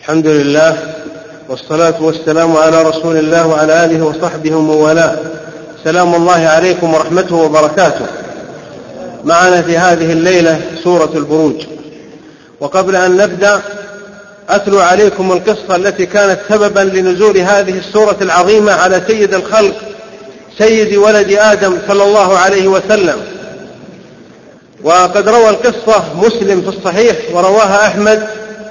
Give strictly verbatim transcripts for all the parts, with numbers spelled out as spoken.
الحمد لله والصلاة والسلام على رسول الله وعلى آله وصحبه ومن والاه. سلام الله عليكم ورحمته وبركاته. معنا في هذه الليلة سورة البروج، وقبل أن نبدأ أتلو عليكم القصة التي كانت سببا لنزول هذه السورة العظيمة على سيد الخلق سيد ولد آدم صلى الله عليه وسلم. وقد روى القصة مسلم في الصحيح، ورواها أحمد،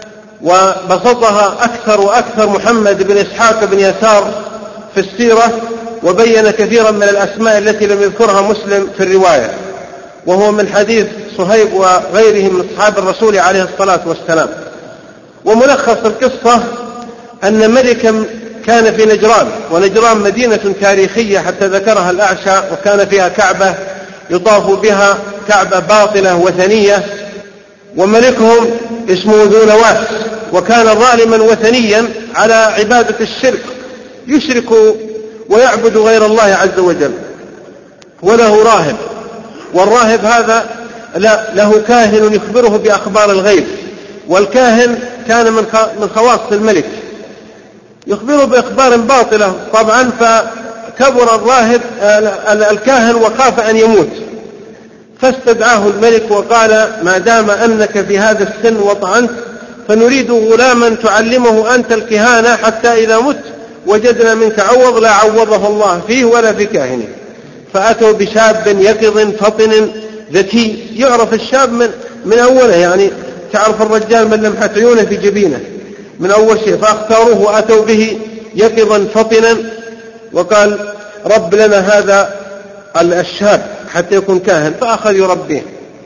وبسطها أكثر وأكثر محمد بن إسحاق بن يسار في السيرة، وبين كثيرا من الأسماء التي لم يذكرها مسلم في الرواية، وهو من حديث صهيب وغيره من أصحاب الرسول عليه الصلاة والسلام. وملخص القصة أن ملكا كان في نجران، ونجران مدينة تاريخية حتى ذكرها الأعشى، وكان فيها كعبة يطاف بها، كعبة باطلة وثنية، وملكهم اسمه ذو نواس، وكان ظالما وثنيا على عبادة الشرك، يشرك ويعبد غير الله عز وجل. وله راهب، والراهب هذا له كاهن يخبره بأخبار الغيب، والكاهن كان من خواص الملك، يخبره بأخبار باطلة طبعا. فكبر الراهب الكاهن وخاف أن يموت، فاستدعاه الملك وقال: ما دام أنك في هذا السن وطعنت، فنريد غلاما تعلمه أنت الكهانة، حتى إذا مت وجدنا منك عوض لا عوضه الله فيه ولا في كاهنه. فأتوا بشاب يقظ فطن ذكي، يعرف الشاب من, من أوله، يعني تعرف الرجال من لمحة عيونه في جبينه من أول شيء. فاختاروه وأتوا به يقظا فطنا، وقال: رب لنا هذا الشاب حتى يكون كاهن. فأخذ يربيه.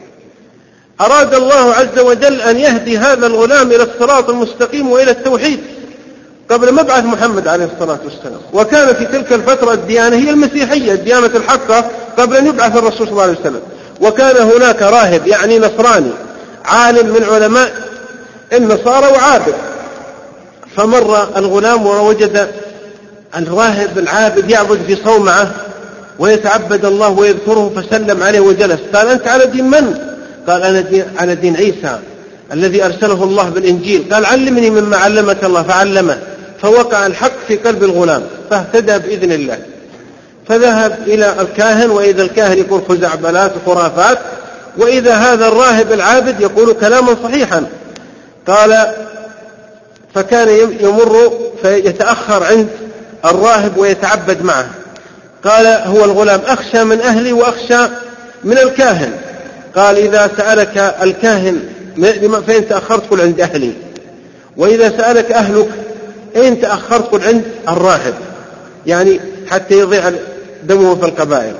أراد الله عز وجل أن يهدي هذا الغلام إلى الصراط المستقيم وإلى التوحيد قبل مبعث محمد عليه الصلاة والسلام. وكان في تلك الفترة الديانة هي المسيحية، الديانة الحقة، قبل أن يبعث الرسول صلى الله عليه وسلم. وكان هناك راهب يعني نصراني عالم من علماء النصارى وعابد. فمر الغلام ووجد الراهب العابد يعبد في صومعة ويتعبد الله ويذكره، فسلم عليه وجلس. قال: أنت على دين من؟ قال: أنا دين على دين عيسى الذي أرسله الله بالإنجيل. قال: علمني مما علمك الله. فعلمه، فوقع الحق في قلب الغلام، فاهتدى بإذن الله. فذهب إلى الكاهن، وإذا الكاهن يقول خزعبلات وخرافات، وإذا هذا الراهب العابد يقول كلاما صحيحا. قال: فكان يمر فيتأخر عند الراهب ويتعبد معه. قال هو الغلام: أخشى من أهلي وأخشى من الكاهن. قال: إذا سألك الكاهن فإن تأخرت قل عند أهلي، وإذا سألك أهلك إن تأخرت قل عند الراهب، يعني حتى يضيع دمه في القبائل.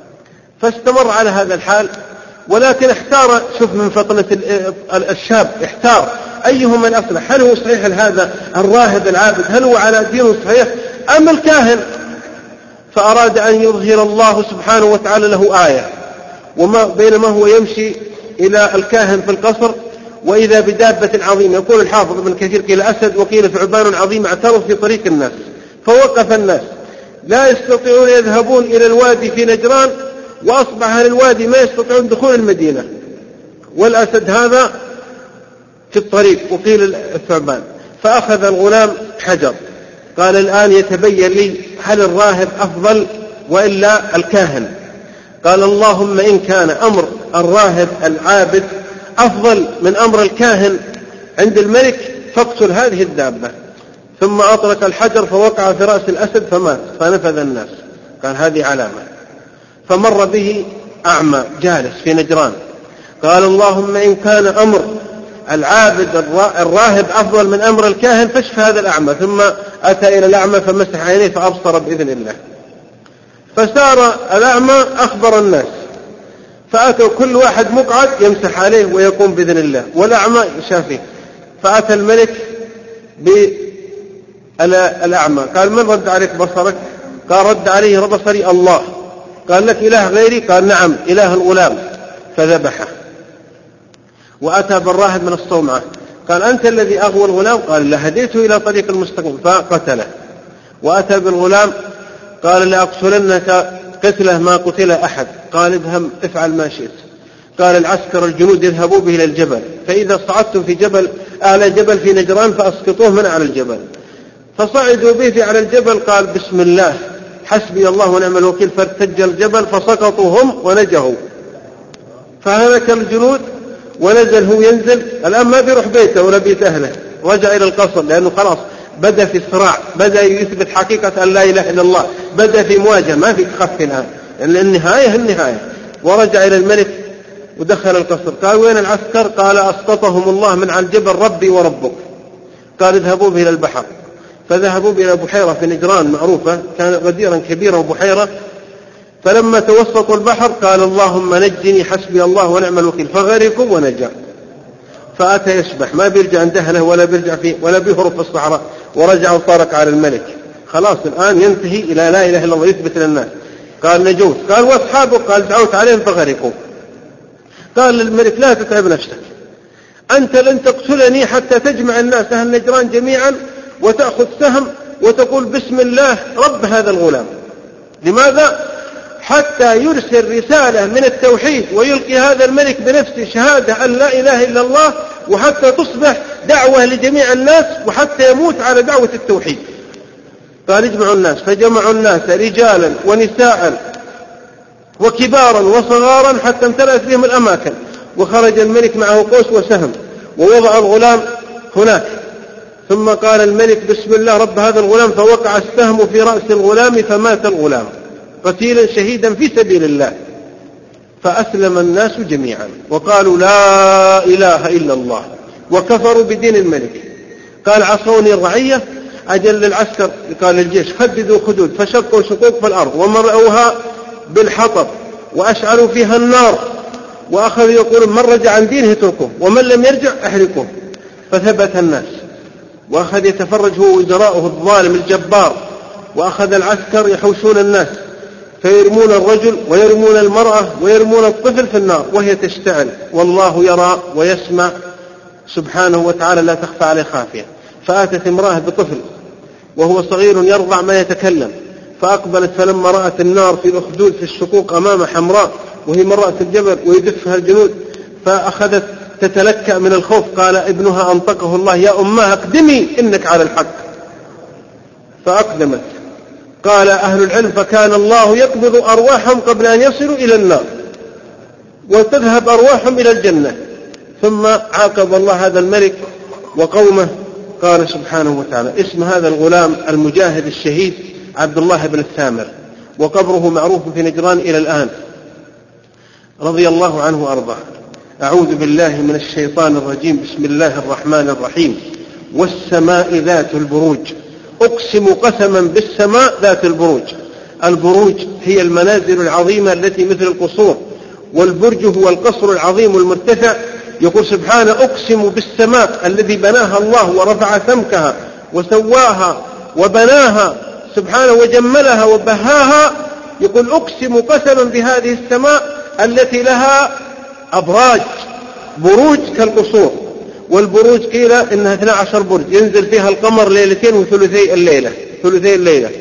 فاستمر على هذا الحال، ولكن احتار. شوف من فطنة الشاب، احتار أيهما الأصلح، هل هو صحيح هذا الراهب العابد، هل هو على دين صحيح أم الكاهن؟ فأراد أن يظهر الله سبحانه وتعالى له آية. وما بينما هو يمشي إلى الكاهن في القصر، وإذا بدابة عظيمة، يقول الحافظ ابن كثير: قيل أسد وقيل ثعبان عظيم اعترض في طريق الناس. فوقف الناس لا يستطيعون يذهبون إلى الوادي في نجران، وأصبح أهل الوادي ما يستطيعون دخول المدينة، والأسد هذا في الطريق، وقيل الثعبان. فأخذ الغلام حجر، قال: الآن يتبين لي هل الراهب أفضل وإلا الكاهن. قال: اللهم إن كان أمر الراهب العابد أفضل من أمر الكاهن عند الملك، فاقتل هذه الدابة. ثم أطلق الحجر فوقع في رأس الأسد فمات، فنفذ الناس. قال: هذه علامة. فمر به أعمى جالس في نجران، قال: اللهم إن كان أمر العابد الراهب أفضل من أمر الكاهن، فاشف هذا الأعمى. ثم أتى إلى الأعمى فمسح عينيه فأبصر بإذن الله. فسار الأعمى أخبر الناس، فأتوا كل واحد مقعد يمسح عليه ويقوم بإذن الله، والأعمى شافيه. فأتى الملك بالأعمى، قال: من رد عليك بصرك؟ قال: رد عليه بصري الله. قال: لك إله غيري؟ قال: نعم، إله الغلام. فذبحه. وأتى بالراهب من الصومعة، قال: أنت الذي أغوى الغلام؟ قال: لا، هديته إلى طريق المستقيم. فقتله. وأتى بالغلام، قال: لأقتلنك قتله ما قتل أحد. قال: اذهب افعل ما شئت. قال: العسكر الجنود اذهبوا به إلى الجبل، فإذا صعدتم في جبل أعلى جبل في نجران فأسقطوه من على الجبل. فصعدوا به على الجبل، قال بسم الله حسبي الله ونعم الوكيل، فارتج الجبل فسقطوا هم ونجوا، فهلك الجنود ونزل هو ينزل. الآن ما بيروح بيته ولا بيت أهله، رجع إلى القصر، لأنه خلاص بدأ في صراع، بدأ يثبت حقيقة أن لا إله إلا الله، بدأ في مواجهة، ما في تخفي الآن، لأن النهاية النهاية. ورجع إلى الملك ودخل القصر. قال وين العسكر؟ قال أسقطهم الله من على الجبل ربي وربك. قال اذهبوا به إلى البحر. فذهبوا به إلى بحيرة في نجران معروفة، كان غديرا كبيرا وبحيرة. فلما توسطوا البحر قال اللهم نجني حسبي الله ونعم الوكيل، فغرقوا ونجا. فأتى يسبح، ما بيرجع عند أهله ولا بيرجع فيه ولا بيهرب في الصحراء، ورجع وطارق على الملك. خلاص الآن ينتهي إلى لا إله إلا الله، يثبت للناس. قال نجوت. قال وأصحابه؟ قال دعوت عليهم فغرقوا. قال للملك لا تتعب نفسك، أنت لن تقتلني حتى تجمع الناس أهل نجران جميعا وتأخذ سهم وتقول بسم الله رب هذا الغلام. لماذا؟ حتى يرسل رسالة من التوحيد ويلقي هذا الملك بنفسه شهادة أن لا إله إلا الله، وحتى تصبح دعوة لجميع الناس، وحتى يموت على دعوة التوحيد. قال اجمعوا الناس. فجمعوا الناس رجالا ونساء وكبارا وصغارا حتى امتلأت بهم الأماكن. وخرج الملك معه قوس وسهم ووضع الغلام هناك. ثم قال الملك بسم الله رب هذا الغلام، فوقع السهم في رأس الغلام فمات الغلام قتيلا شهيدا في سبيل الله. فأسلم الناس جميعا وقالوا لا إله إلا الله، وكفروا بدين الملك. قال عصوني الرعية. أجل العسكر، قال للجيش خددوا خدود، فشقوا شقوق في الأرض ومرأوها بالحطب وأشعلوا فيها النار، وأخذوا يقولون من رجع عن دينه اتركوه ومن لم يرجع احرقوه. فثبت الناس، وأخذ يتفرج هو وزراؤه الظالم الجبار. وأخذ العسكر يحوشون الناس، فيرمون الرجل ويرمون المرأة ويرمون الطفل في النار وهي تشتعل، والله يرى ويسمع سبحانه وتعالى لا تخفى عليه خافية. فآتت امرأة بطفل وهو صغير يرضع ما يتكلم، فأقبلت فلما رأت النار في الأخدود في الشقوق أمام حمراء وهي من رأس الجبل ويدفها الجنود، فأخذت تتلكأ من الخوف. قال ابنها أنطقه الله يا أمها اقدمي إنك على الحق. فأقدمت. قال أهل العلم فكان الله يقبض أرواحهم قبل أن يصلوا إلى النار وتذهب أرواحهم إلى الجنة. ثم عاقب الله هذا الملك وقومه. قال سبحانه وتعالى اسم هذا الغلام المجاهد الشهيد عبد الله بن الثامر، وقبره معروف في نجران إلى الآن، رضي الله عنه وأرضاه. أعوذ بالله من الشيطان الرجيم. بسم الله الرحمن الرحيم. والسماء ذات البروج. أقسم قسما بالسماء ذات البروج. البروج هي المنازل العظيمة التي مثل القصور، والبرج هو القصر العظيم المرتفع. يقول سبحانه أقسم بالسماء الذي بناها الله ورفع سمكها وسواها وبناها سبحانه وجملها وبهاها. يقول أقسم قسما بهذه السماء التي لها أبراج، بروج كالقصور. والبروج قيل إنها اثنا عشر برج ينزل فيها القمر ليلتين وثلثي الليلة ثلثي الليلة.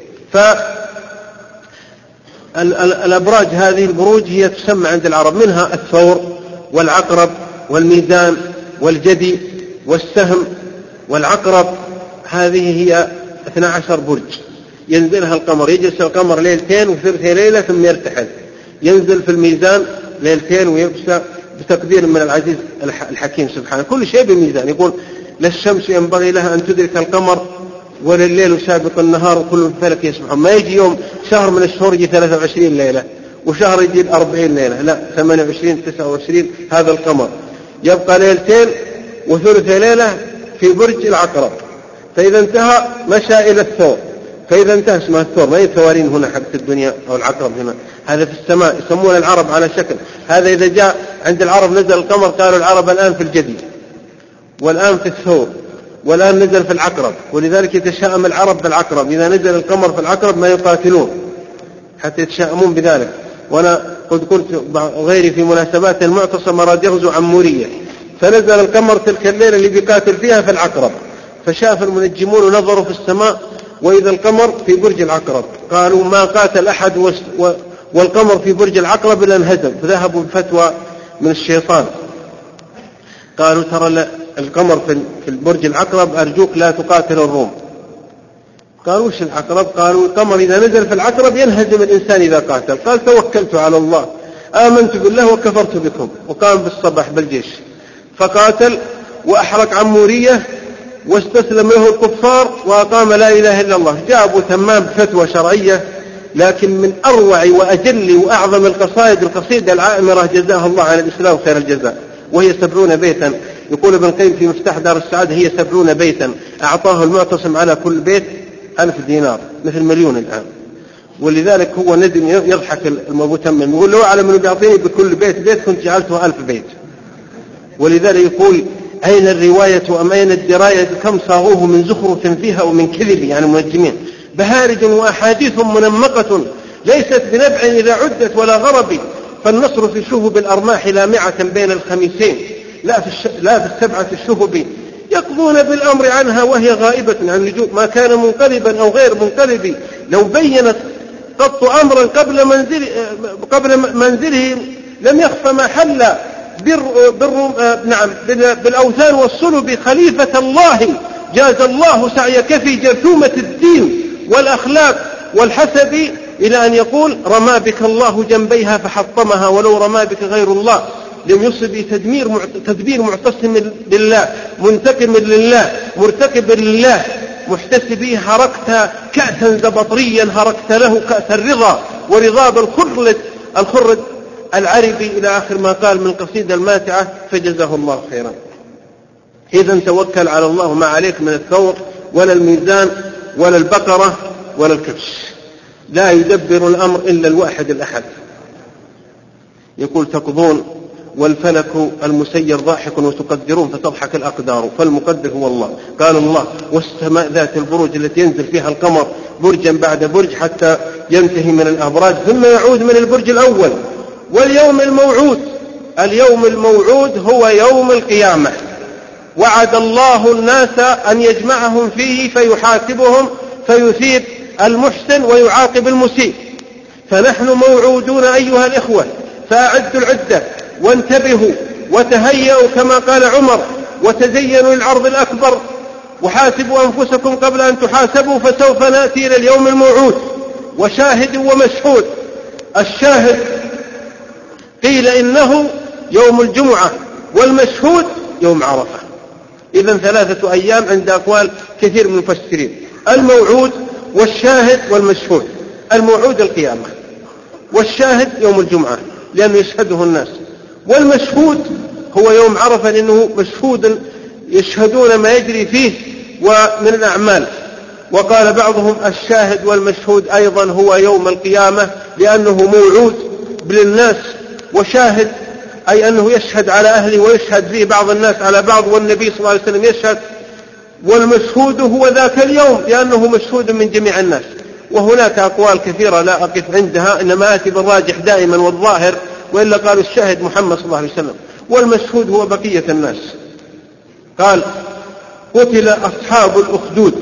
فالأبراج هذه البروج هي تسمى عند العرب، منها الثور والعقرب والميزان والجدي والسهم والعقرب. هذه هي اثنا عشر برج ينزلها القمر. يجلس القمر ليلتين وثلثي ليلة ثم يرتحل. ينزل في الميزان ليلتين ويبسى بتقدير من العزيز الحكيم سبحانه. كل شيء بالميزان. يقول لا الشمس ينبغي لها أن تدرك القمر ولا الليل سابق النهار وكل فلك يسبحون. ما يجي يوم شهر من الشهور يجي ثلاثة وعشرين ليلة وشهر يجي أربعين ليلة، لا ثمانية وعشرين تسعة وعشرين. هذا القمر يبقى ليلتين وثلث ليلة في برج العقرب، فإذا انتهى مشى إلى الثور. فإذا انتهى اسمها الثور، ما هي الثوارين هنا حق الدنيا أو العقرب هنا، هذا في السماء يسمون العرب على شكل هذا. إذا جاء عند العرب نزل القمر قالوا العرب الآن في الجدي والآن في الثور والآن نزل في العقرب. ولذلك يتشائم العرب بالعقرب، إذا نزل القمر في العقرب ما يقاتلون حتى يتشائمون بذلك. وأنا قد قلت غيري في مناسبات المعتصم أراد يغزو عمورية، فنزل القمر تلك الليلة اللي بيقاتل فيها في العقرب، فشاف المنجمون ونظروا في السماء وإذا القمر في برج العقرب. قالوا ما قاتل أحد والقمر في برج العقرب إلا انهزم، فذهبوا بفتوى من الشيطان. قالوا ترى القمر في البرج العقرب، أرجوك لا تقاتل الروم. قالوا وش العقرب؟ قالوا القمر إذا نزل في العقرب ينهزم الإنسان إذا قاتل. قال توكلت على الله، آمنت بالله وكفرت بكم، وقام بالصباح بالجيش فقاتل وأحرق عمورية واستسلم له الكفار وأقام لا إله إلا الله. جاء أبو تمام بفتوى شرعية، لكن من أروع وأجل وأعظم القصائد القصيدة العائمرة جزاها الله عن الإسلام خير الجزاء، وهي سبعون بيتا. يقول ابن القيم في مفتاح دار السعادة هي سبعون بيتا أعطاه المعتصم على كل بيت ألف دينار، مثل مليون الآن. ولذلك هو ندم يضحك أبو تمام، يقول لو أعلم أنه بيعطيني بكل بيت بيت كنت جعلته ألف بيت. ولذلك يقول أين الرواية أم أين الدراية كم صاغوه من زخرف فيها ومن كذب، يعني منجمين، بهارج وأحاديث منمقة ليست بنبع إذا عدت ولا غرب، فالنصر في شهب الأرماح لامعة بين الخميسين لا في, الش... لا في السبعة الشهب، يقضون بالأمر عنها وهي غائبة عن النجوم، ما كان منقلبا أو غير منقلب لو بينت قط أمرا قبل منزله, قبل منزله لم يخف ما حل بر... بر... نعم بالأوثان والصلب. خليفة الله جاز الله سعيك في جرثومة الدين والأخلاق والحسب، إلى أن يقول رمى بك الله جنبيها فحطمها ولو رمى بك غير الله لم يصب تدمير تدبير معتصم بالله منتقم لله مرتكب لله محتسبي. هرقت كأسا زبطريا هرقت له كأس الرضا ورضاب الخرد الخرد العربي، إلى آخر ما قال من القصيدة الماتعة، فجزاه الله خيرا. إذن توكل على الله، ما عليك من الثور ولا الميزان ولا البقرة ولا الكبش، لا يدبر الأمر إلا الواحد الأحد. يقول تقضون والفلك المسير ضاحك وتقدرون فتضحك الأقدار، فالمقدر هو الله. قال الله والسماء ذات البروج التي ينزل فيها القمر برجا بعد برج حتى ينتهي من الأبراج ثم يعود من البرج الأول. واليوم الموعود، اليوم الموعود هو يوم القيامة، وعد الله الناس أن يجمعهم فيه فيحاسبهم فيثيب المحسن ويعاقب المسيء. فنحن موعودون أيها الإخوة، فأعدوا العدة وانتبهوا وتهيئوا كما قال عمر، وتزينوا للعرض الأكبر، وحاسبوا أنفسكم قبل أن تحاسبوا، فسوف نأتي إلى اليوم الموعود. وشاهد ومشهود. الشاهد قيل إنه يوم الجمعة، والمشهود يوم عرفة. إذن ثلاثة أيام عند أقوال كثير من المفسرين، الموعود والشاهد والمشهود. الموعود القيامة، والشاهد يوم الجمعة لأنه يشهده الناس، والمشهود هو يوم عرفة لأنه مشهود يشهدون ما يجري فيه ومن الأعمال. وقال بعضهم الشاهد والمشهود أيضا هو يوم القيامة لأنه موعود للناس، وشاهد أي أنه يشهد على أهله ويشهد فيه بعض الناس على بعض، والنبي صلى الله عليه وسلم يشهد. والمشهود هو ذاك اليوم لأنه مشهود من جميع الناس. وهناك أقوال كثيرة لا أقف عندها، إنما آتي بالراجح دائما والظاهر، وإلا قالوا الشاهد محمد صلى الله عليه وسلم، والمشهود هو بقية الناس. قال قتل أصحاب الأخدود.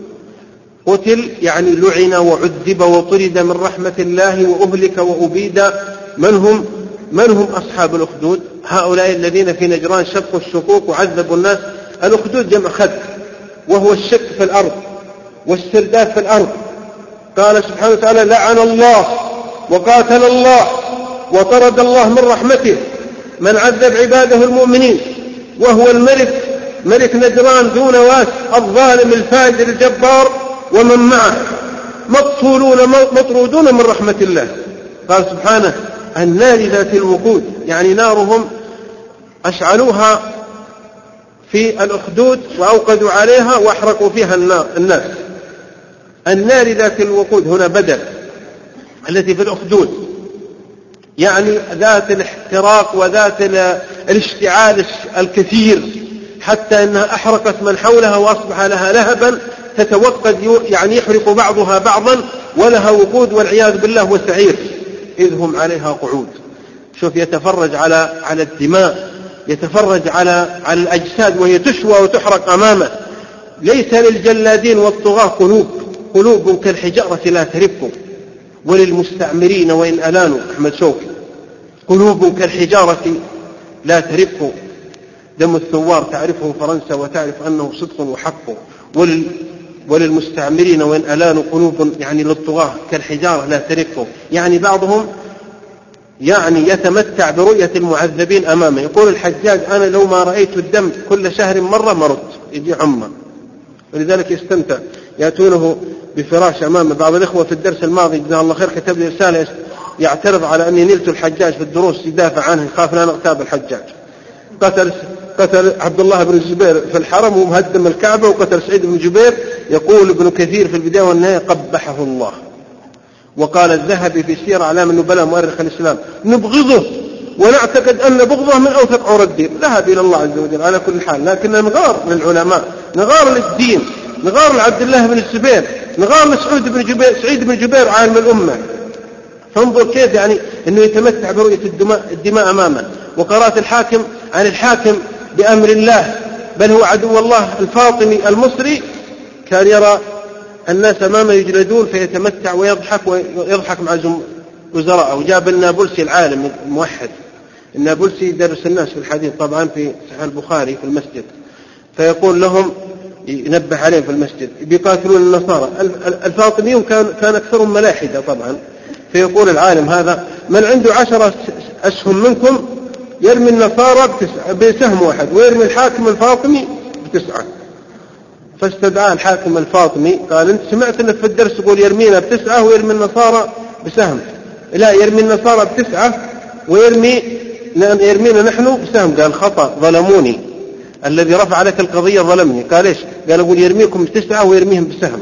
قتل يعني لعن وعذب وطرد من رحمة الله وأهلك وأبيد. من هم من هم أصحاب الأخدود؟ هؤلاء الذين في نجران شقوا الشقوق وعذبوا الناس. الأخدود جمع خد، وهو الشق في الأرض والسرداب في الأرض. قال سبحانه وتعالى لعن الله وقاتل الله وطرد الله من رحمته من عذب عباده المؤمنين، وهو الملك ملك نجران دون واس الظالم الفاجر الجبار ومن معه مقتولون مطرودون من رحمة الله. قال سبحانه النار ذات الوقود، يعني نارهم أشعلوها في الأخدود وأوقدوا عليها وأحرقوا فيها الناس. النار ذات الوقود هنا بدل التي في الأخدود، يعني ذات الاحتراق وذات الاشتعال الكثير حتى أنها أحرقت من حولها وأصبح لها لهبا تتوقد، يعني يحرق بعضها بعضا ولها وقود والعياذ بالله وسعير إذ هم عليها قعود. شوف يتفرج على على الدماء، يتفرج على على الأجساد وهي تشوى وتحرق أمامه. ليس للجلادين والطغاة قلوب قلوب كالحجارة لا ترق، وللمستعمرين وإن ألانوا أحمد شوقي قلوب كالحجارة لا ترق. دم الثوار تعرفه فرنسا وتعرف أنه صدق وحق، ولل وللمستعمرين وإن ألانوا قلوب يعني للطغاة كالحجارة لا ترقه. يعني بعضهم يعني يتمتع برؤية المعذبين أمامه. يقول الحجاج أنا لو ما رأيت الدم كل شهر مرة مرض يجي عمى، ولذلك يستمتع. يأتونه بفراش أمامه. بعض الإخوة في الدرس الماضي جزاه الله خير كتب لي رسالة يعترض على أني نلت الحجاج في الدروس، يدافع عنه يخاف أن أغتاب الحجاج. قتل قتل عبد الله بن الزبير في الحرم ومهدم الكعبة، وقتل سعيد بن جبير. يقول ابن كثير في البداية والنهاية قبحه الله. وقال الذهبي في سير أعلام النبلاء مؤرخ الإسلام نبغضه ونعتقد أن بغضه من أوثق عور الدين. ذهب إلى الله عز وجل على كل حال، لكن نغار للعلماء، نغار للدين، نغار لعبد الله بن الزبير، نغار لسعود بن جبير سعيد بن جبير عالم الأمة. فانظر كيف يعني أنه يتمتع برؤية الدماء, الدماء أمامه. وقرأت الحاكم عن الحاكم بأمر الله بل هو عدو الله الفاطمي المصري كان يرى الناس أمامه يجلدون فيتمتع ويضحك ويضحك مع وزراءه. وجاب النابلسي العالم الموحد، النابلسي يدرس الناس في الحديث طبعا في صحيح البخاري في المسجد، فيقول لهم ينبه عليهم في المسجد بيقاتلون النصارى. الفاطميون كان كان أكثرهم ملاحدة طبعا. فيقول العالم هذا من عنده عشرة أسهم منكم يرمي النصارى بسهم واحد ويرمي الحاكم الفاطمي بتسعة. فاستدعى الحاكم الفاطمي قال أنت سمعت أنك في الدرس يقول يرمينا بتسعة ويرمي النصارى بسهم؟ لا، يرمي النصارى بتسعة ويرمي يرمينا نحن بسهم. قال خطأ، ظلموني، الذي رفع لك القضية ظلمني. قال إيش؟ قال أقول يرميكم بتسعة ويرميهم بسهم.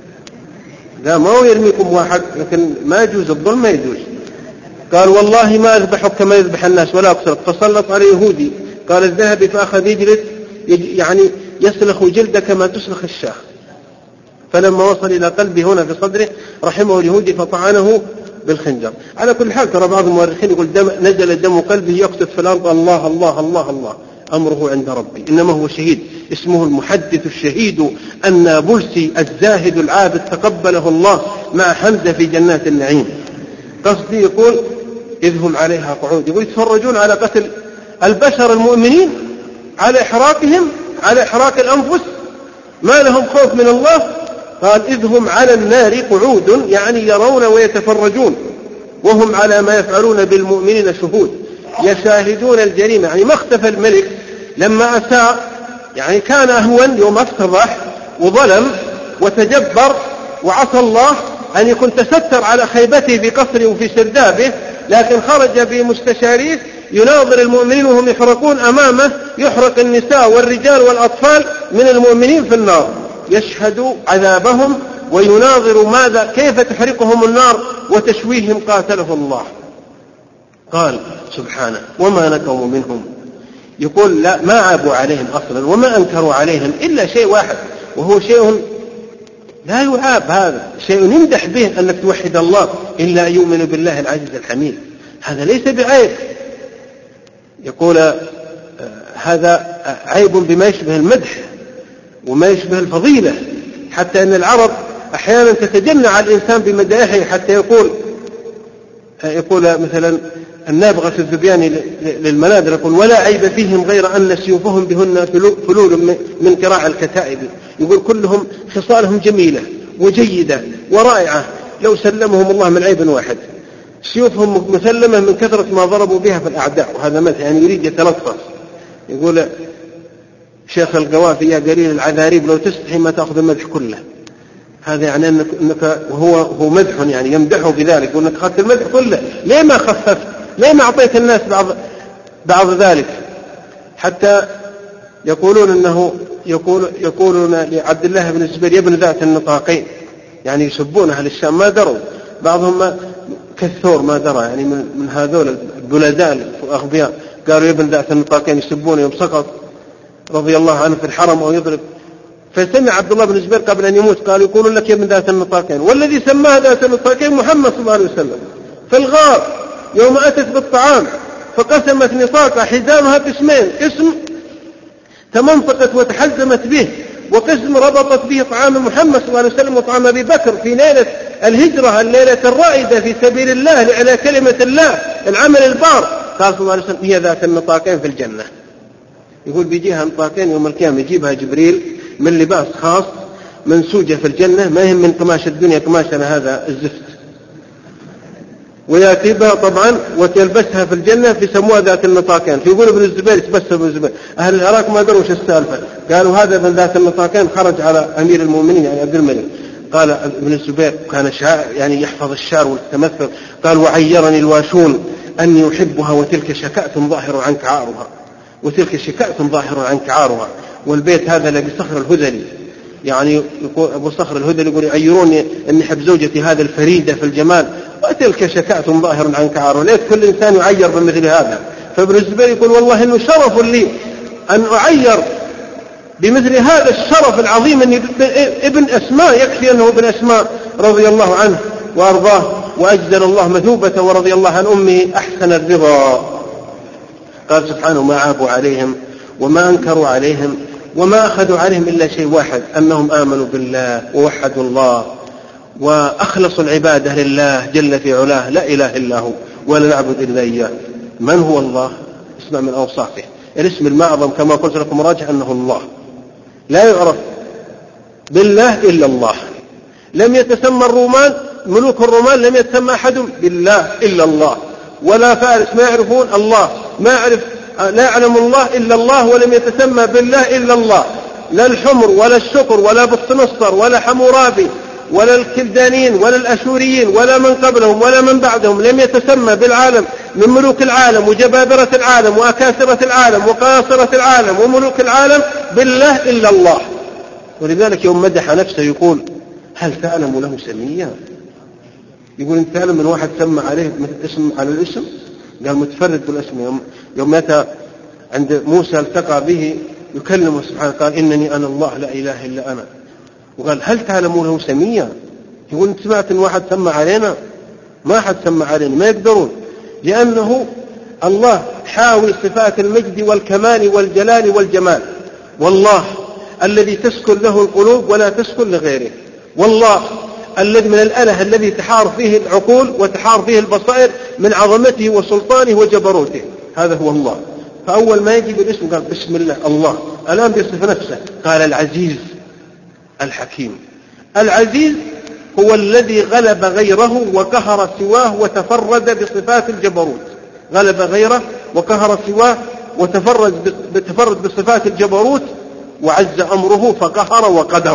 لا، ما هو يرميكم واحد، لكن ما يجوز الظلم، ما يجوز. قال والله ما أذبحك كما يذبح الناس ولا أقصرك. فسلط عليه يهودي قال الذهبي فأخذ يجلد يعني يسلخ جلده كما تسلخ الشاة. فلما وصل إلى قلبه هنا في صدره رحمه اليهودي فطعنه بالخنجر. على كل حال ترى بعض المؤرخين يقول دم نزل دم قلبه يقطف في الأرض. الله الله الله الله أمره عند ربي، إنما هو شهيد. اسمه المحدث الشهيد النابلسي الزاهد العابد تقبله الله مع حمزة في جنات النعيم. قصدي يقول إذ هم عليها قعود، يقول يتفرجون على قتل البشر المؤمنين، على إحراقهم، على إحراق الأنفس، ما لهم خوف من الله. قال إذ هم على النار قعود، يعني يرون ويتفرجون، وهم على ما يفعلون بالمؤمنين شهود، يشاهدون الجريمة. يعني ما اختفى الملك لما أساء، يعني كان أهون يوم افتضح وظلم وتجبر وعصى الله أن يكون تستر على خيبته في قصره وفي سردابه، لكن خرج بمستشاريه يناظر المؤمنين وهم يحرقون أمامه، يحرق النساء والرجال والأطفال من المؤمنين في النار، يشهد عذابهم ويناظر ماذا كيف تحرقهم النار وتشويهم قاتله الله. قال سبحانه وما نكموا منهم، يقول لا ما عابوا عليهم أصلا وما أنكروا عليهم إلا شيء واحد، وهو شيء لا يعاب، هذا شيء يمدح به أنك توحد الله، إلا أن يؤمن بالله العزيز الحميد، هذا ليس بعيب. يقول آه هذا عيب بما يشبه المدح وما يشبه الفضيلة، حتى أن العرب أحيانا تتجنى على الإنسان بمدائحه، حتى يقول آه يقول مثلا النابغة الذبياني للمنادر يقول ولا عيب فيهم غير أن سيوفهم بهن فلول من كراع الكتائب. يقول كلهم خصالهم جميلة وجيدة ورائعة لو سلمهم الله من عيب واحد، سيوفهم مسلمة من كثرة ما ضربوا بها في الأعداء. وهذا مثل يعني يريد يتلطف. يقول شيخ القوافي يا قليل العذاريب لو تستحي ما تأخذ المدح كله. هذا يعني أنك, أنك وهو هو مدح يعني يمدحه بذلك، وأنك أخذت المدح كله، ليه ما خففت؟ ليه ما أعطيت الناس بعض بعض ذلك؟ حتى يقولون أنه يقول يقولون لعبد الله بن الزبير يا ابن ذات النطاقين، يعني يسبون أهل الشام ما دروا، بعضهم كالثور ما درى، يعني من, من هذول البلدان الأغبياء قالوا يا ابن ذات النطاقين، يسبون يوم سقط رضي الله عنه في الحرم أو يضرب. فسمع عبد الله بن الزبير قبل أن يموت قال يقولون لك يا ابن ذات النطاقين، والذي سماها ذات النطاقين محمد صلى الله عليه وسلم في الغار يوم أتت بالطعام فقسمت نطاقها حزامها قسمين، قسم تمنطقت وتحزمت به، وقسم ربطت به طعام محمد صلى الله عليه وسلم وطعام أبي بكر في ليلة الهجرة، الليلة الرائدة في سبيل الله على كلمة الله، العمل البار. قال صلى الله عليه وسلم هي ذات النطاقين في الجنة. يقول بيجيها نطاقين يوم القيامة، يجيبها جبريل من لباس خاص منسوجة في الجنة، ما هم من قماش الدنيا قماشنا هذا الزفت، ويأتي بها طبعا وتلبسها في الجنة في سموها ذات النطاقين. فيقول ابن الزبير يتبسم ابن الزبير، أهل العراق ما دروا وش السالفة، قالوا هذا من ذات النطاقين خرج على أمير المؤمنين يعني عبد الملك. قال ابن الزبير كان شاعر يعني يحفظ الشعر والتمثل، قال وعيرني الواشون أني أحبها وتلك شكأت ظاهر عنك عارها، وتلك شكأت ظاهر عنك عارها. والبيت هذا لأبي صخر الهذلي، يعني يقول أبو صخر الهذلي يقول يعيروني أني أحب زوجتي هذا الفريدة في الجمال، وتلك شكأت ظاهر عنك عارها. ليس كل إنسان يعير بمثل هذا. فابن الزبير يقول والله إنه شرف لي أن أعير بمثل هذا الشرف العظيم، أن ابن أسماء يكفي أنه ابن أسماء رضي الله عنه وأرضاه، وأجزل الله مثوبته ورضي الله عن أمه أحسن الرضا. قال سبحانه ما عابوا عليهم وما أنكروا عليهم وما أخذوا عليهم إلا شيء واحد، أنهم آمنوا بالله ووحدوا الله وأخلصوا العبادة لله جل في علاه، لا إله إلا هو ولا نعبد إلا إياه. من هو الله؟ اسمع من أوصافه. الاسم المعظم كما قلت لكم راجع أنه الله، لا يعرف بالله إلا الله. لم يتسمى الرومان ملوك الرومان لم يتسمى أحد بالله إلا الله، ولا فارس ما يعرفون الله، ما يعرف لا يعلم الله إلا الله، ولم يتسمى بالله إلا الله. لا الحمر ولا الشكر ولا بطنصر ولا حمورابي ولا الكلدانيين ولا الأشوريين ولا من قبلهم ولا من بعدهم لم يتسمى بالعالم من ملوك العالم وجبابرة العالم وأكاسرة العالم وقاصرة العالم وملوك العالم بالله إلا الله. ولذلك يوم مدح نفسه يقول هل تعلم له سميا؟ يقول انت تعلم من واحد سمى عليه اسم على الاسم؟ قال متفرد بالاسم. يوم, يوم متى عند موسى التقى به يكلمه سبحانه قال إنني أنا الله لا إله إلا أنا. وقال هل تعلموا له سميا؟ يقول انت سمعت ان واحد سمى علينا؟ ما حد سمى علينا، ما يقدرون، لأنه الله حاوي صفات المجد والكمال والجلال والجمال، والله الذي تسكن له القلوب ولا تسكن لغيره، والله الذي من الأله الذي تحار فيه العقول وتحار فيه البصائر من عظمته وسلطانه وجبروته، هذا هو الله. فأول ما يجي بالاسم قال بسم الله الله. الآن بيصف نفسه قال العزيز الحكيم. العزيز هو الذي غلب غيره وقهر سواه وتفرد بصفات الجبروت، غلب غيره وقهر سواه وتفرد بتفرد بصفات الجبروت وعز أمره فقهر وقدر.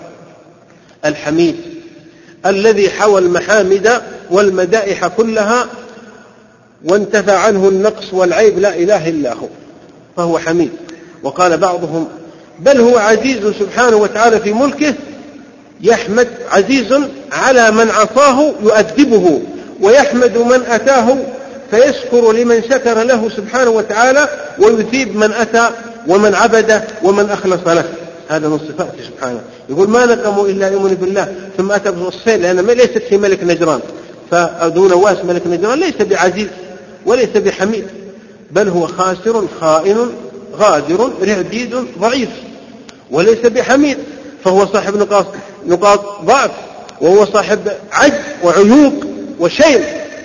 الحميد الذي حوى المحامد والمدائح كلها وانتفى عنه النقص والعيب، لا إله إلا هو، فهو حميد. وقال بعضهم بل هو عزيز سبحانه وتعالى في ملكه، يحمد عزيز على من عصاه يؤدبه، ويحمد من أتاه فيشكر لمن شكر له سبحانه وتعالى، ويثيب من أتى ومن عبد ومن أخلص له. هذا من صفاته سبحانه. يقول ما نقموا إلا يؤمن بالله ثم أتى بالصفين، لأن ليست في ملك نجران، فدون واس ملك نجران ليس بعزيز وليس بحميد، بل هو خاسر خائن غادر رديد ضعيف، وليس بحميد، فهو صاحب نقاط نقاط ضعف، وهو صاحب عجز وعيوب وشيء.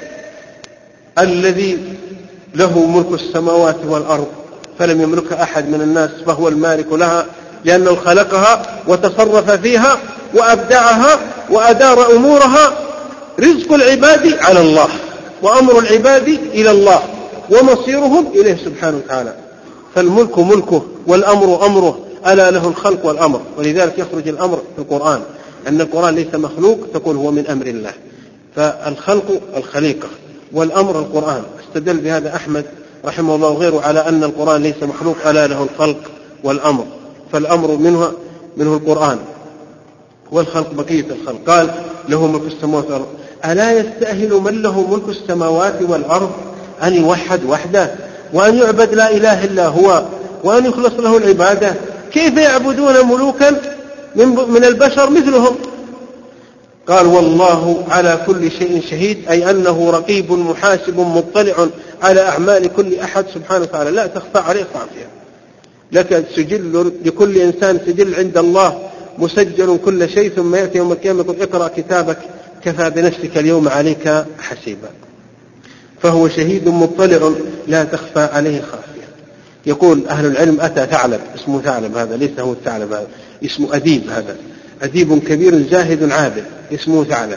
الذي له ملك السماوات والأرض فلم يملكها أحد من الناس، فهو المالك لها لأنه خلقها وتصرف فيها وأبدعها وأدار أمورها. رزق العباد على الله، وأمر العباد إلى الله، ومصيرهم إليه سبحانه وتعالى. فالملك ملكه والأمر أمره، ألا له الخلق والأمر. ولذلك يخرج الأمر في القرآن، أن القرآن ليس مخلوق، تقول هو من أمر الله. فالخلق الخليقة والأمر القرآن. استدل بهذا أحمد رحمه الله وغيره على أن القرآن ليس مخلوق، ألا له الخلق والأمر. فالأمر منه منه القرآن، والخلق بقية الخلق. قال له ملك السماوات والأرض، ألا يستأهل من له ملك السماوات والأرض أن يوحد وحده وأن يعبد لا إله إلا هو وأن يخلص له العبادة؟ كيف يعبدون ملوكا من البشر مثلهم؟ قال والله على كل شيء شهيد، أي أنه رقيب محاسب مطلع على أعمال كل أحد سبحانه وتعالى، لا تخفى عليه خافية. لك سجل لكل إنسان سجل عند الله مسجل كل شيء، ثم يأتي يوم القيامة يقول اقرأ كتابك كفى بنفسك اليوم عليك حسيبا. فهو شهيد مطلع لا تخفى عليه خافية. يقول أهل العلم أتى ثعلب، اسمه ثعلب هذا، ليس هو الثعلب هذا، اسمه أديب، هذا أديب كبير زاهد عابد اسمه ثعلب،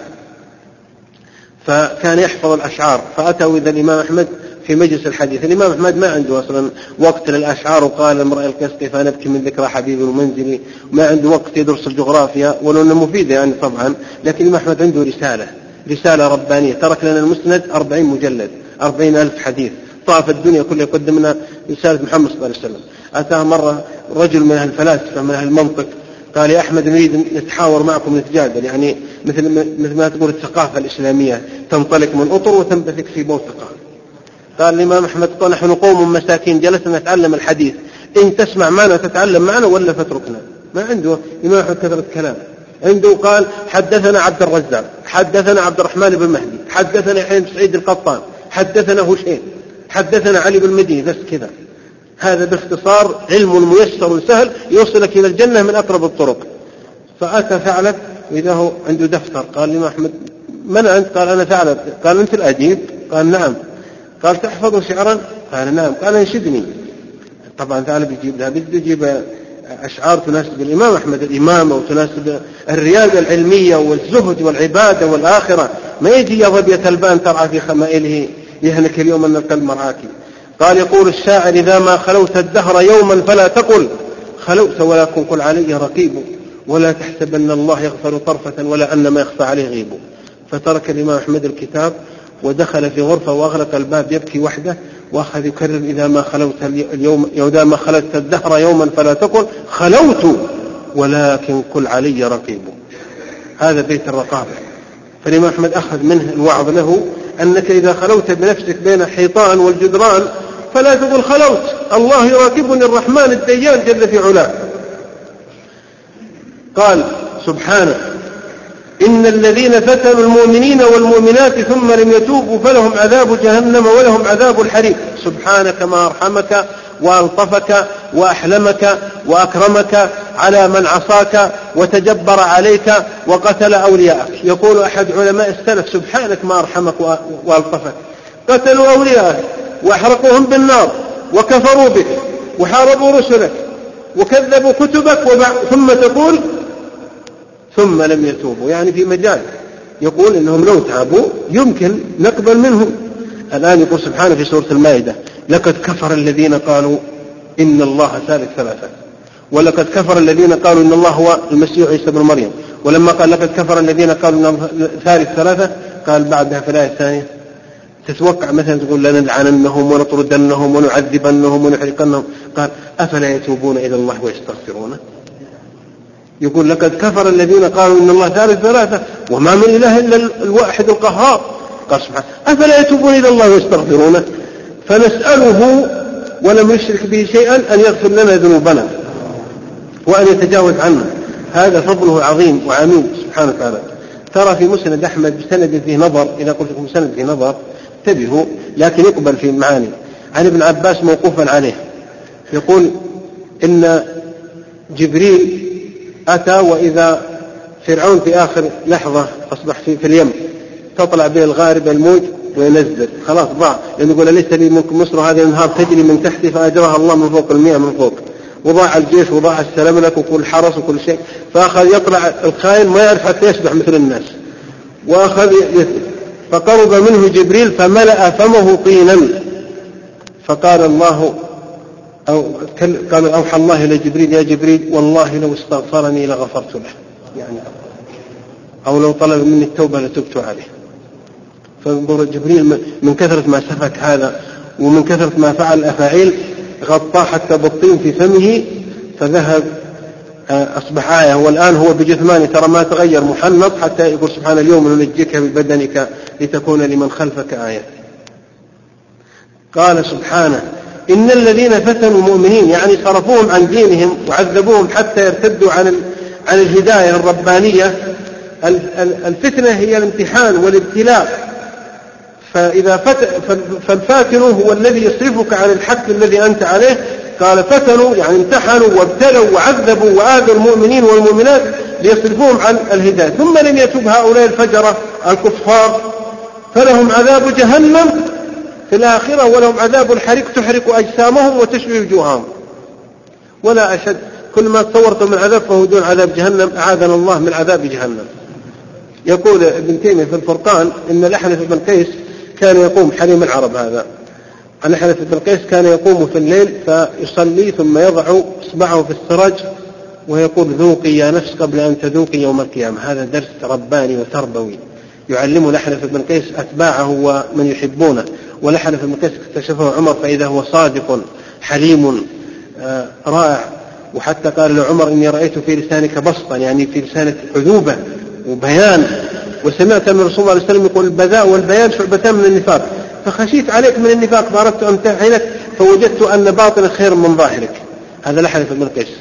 فكان يحفظ الأشعار، فأتوا إذا الإمام أحمد في مجلس الحديث. الإمام أحمد ما عنده أصلا وقت للأشعار، وقال امرأ القيس كيف نبكي من ذكرى حبيبي ومنزلي، ما عنده وقت يدرس الجغرافيا، ولو أنه مفيدة يعني طبعا، لكن الإمام أحمد عنده رسالة رسالة ربانية، ترك لنا المسند أربعين مجلد، أربعين ألف حديث، طاف الدنيا كلها يقدم لنا رسالة محمد صلى الله عليه وسلم. أتاه مرة رجل من أهل الفلاسفة من أهل المنطق، قال يا أحمد نريد نتحاور معكم نتجادل، يعني مثل مثل ما تقول الثقافة الإسلامية تنطلق من أطر وتنبثق في بوثقة. قال الإمام أحمد قال نحن قوم مساكين جلسنا نتعلم الحديث، إن تسمع معنا تتعلم معنا ولا فتركنا. ما عنده الإمام أحمد كثرة كلام، عنده قال حدثنا عبد الرزاق، حدثنا عبد الرحمن بن مهدي، حدثنا يحيى بن سعيد القطان، حدثنا هشيم، حدثنا علي بن المديني، بس كذا. هذا باختصار علم ميسر سهل يوصلك إلى الجنة من أقرب الطرق. فأتى ثعلب وإذا هو عنده دفتر، قال الإمام أحمد من أنت؟ قال أنا ثعلب. قال أنت الأديب؟ قال نعم. قال تحفظ شعرا؟ قال نعم. قال انشدني. طبعا ثعلب يجيب لها، بده يجيب أشعار تناسب الإمام أحمد الإمامة وتناسب الرياضة العلمية والزهد والعبادة والآخرة، ما يجي يا ظبية البان ترعى في خمائله يهنك اليوم أن القلب مرعاكي. قال يقول الشاعر إذا ما خلوت الدهر يوما فلا تقل خلوت ولكن قل علي رقيب، ولا تحسبن الله يغفر طرفة ولا أن ما يخفى عليه غيب. فترك الإمام أحمد الكتاب ودخل في غرفة وأغلق الباب يبكي وحده، وأخذ يكرر إذا ما خلوت اليوم إذا ما خلوت الدهر يوما فلا تقل خلوت ولكن قل علي رقيب. هذا بيت الرقابة. فالإمام أحمد أخذ منه الوعظ له أنك إذا خلوت بنفسك بين الحيطان والجدران فلا تقل خلوت، الله يراقبني الرحمن الديان جل في علاه. قال سبحانه إن الذين فتنوا المؤمنين والمؤمنات ثم لم يتوبوا فلهم عذاب جهنم ولهم عذاب الحريق. سبحانك ما أرحمك وألطفك وأحلمك وأكرمك على من عصاك وتجبر عليك وقتل أولياءك. يقول أحد علماء السلف سبحانك ما أرحمك وألطفك، قتلوا أولياءك وأحرقوهم بالنار وكفروا بك وحاربوا رسلك وكذبوا كتبك ثم تقول ثم لم يتوبوا، يعني في مجال يقول إنهم لو تابوا يمكن نقبل منهم. الآن يقول سبحانه في سورة المائدة لقد كفر الذين قالوا إن الله ثالث ثلاثة، ولقد كفر الذين قالوا إن الله هو المسيح عيسى بن مريم، ولما قال لقد كفر الذين قالوا إن الله ثالث ثلاثة قال بعدها في الآية الثانية تتوقع مثلا تقول لنلعننهم ونطردنهم ونعذبنهم ونحرقنهم، قال أفلا يتوبون إلى الله ويستغفرونه. يقول لقد كفر الذين قالوا إن الله ثالث ثلاثة وما من إله إلا الواحد القهار، قال سبحانه أفلا يتوبون إلى الله ويستغفرونه. فنسأله ولم يشرك به شيئا أن يغفر لنا ذنوبنا وأن يتجاوز عنا، هذا فضله عظيم وعميم سبحانه وتعالى. ترى في مسند أحمد بسند فيه نظر، إذا قلت لكم سند فيه نظر انتبهوا، لكن يقبل في المعاني، عن ابن عباس موقوفا عليه، يقول إن جبريل أتى وإذا فرعون في آخر لحظة أصبح في, في اليم، تطلع به الغارب الموج وينزل، خلاص ضاع، لأنه يقول ليس لي ملك مصر هذه الأنهار تجري من تحتي فأجرها الله من فوق المياه من فوق، وضاع الجيش وضاع السلام لك وكل حرس وكل شيء. فأخذ يطلع الخائن ما يعرف حتى يسبح مثل الناس، وأخذ فقرب منه جبريل فملأ فمه طينا، فقال الله أو قال أوحى الله إلى جبريل يا جبريل والله لو استغفرني لغفرت له، يعني أو لو طلب مني التوبة لتبت عليه. فانظر جبريل من كثرة ما سفك هذا ومن كثرة ما فعل الأفاعيل غطاه حتى بالطين في فمه فذهب أصبح آية، والآن هو بجثمانه ترى ما تغير محنط، حتى يقول سبحان اليوم ننجيك ببدنك لتكون لمن خلفك آية. قال سبحانه إن الذين فتنوا المؤمنين، يعني صرفوهم عن دينهم وعذبوهم حتى يرتدوا عن عن الهداية الربانية. الفتنة هي الامتحان والابتلاء، فإذا فت... فالفاتن هو الذي يصرفك عن الحق الذي أنت عليه. قال فتنوا يعني امتحنوا وابتلوا وعذبوا وآذوا المؤمنين والمؤمنات ليصرفوهم عن الهداية، ثم لم يتوب هؤلاء الفجرة الكفار فلهم عذاب جهنم في الآخرة ولهم عذاب الحريق تحرق أجسامهم وتشوي وجوههم. ولا أشد، كل ما تصورته من عذاب فهو دون عذاب جهنم، أعاذنا الله من عذاب جهنم. يقول ابن تيمية في الفرقان إن الأحنف بن قيس كان يقوم، حليم العرب هذا، الأحنف بن قيس كان يقوم في الليل فيصلي ثم يضع إصبعه في السرج ويقول ذوقي يا نفس قبل أن تذوقي يوم القيامة. هذا درس رباني وتربوي يعلمه الأحنف بن قيس أتباعه ومن يحبونه. والأحنف بن قيس اكتشفه عمر فإذا هو صادق حليم آه رائع، وحتى قال لعمر إني رأيت في لسانك بسطا، يعني في لسانك عذوبة وبيان، وسمعت من رسول الله عليه وسلم يقول البذاء والبيان شعبتان من النفاق، فخشيت عليك من النفاق فأردت أن تمتحنك فوجدت أن باطنك خير من ظاهرك. هذا الأحنف بن قيس.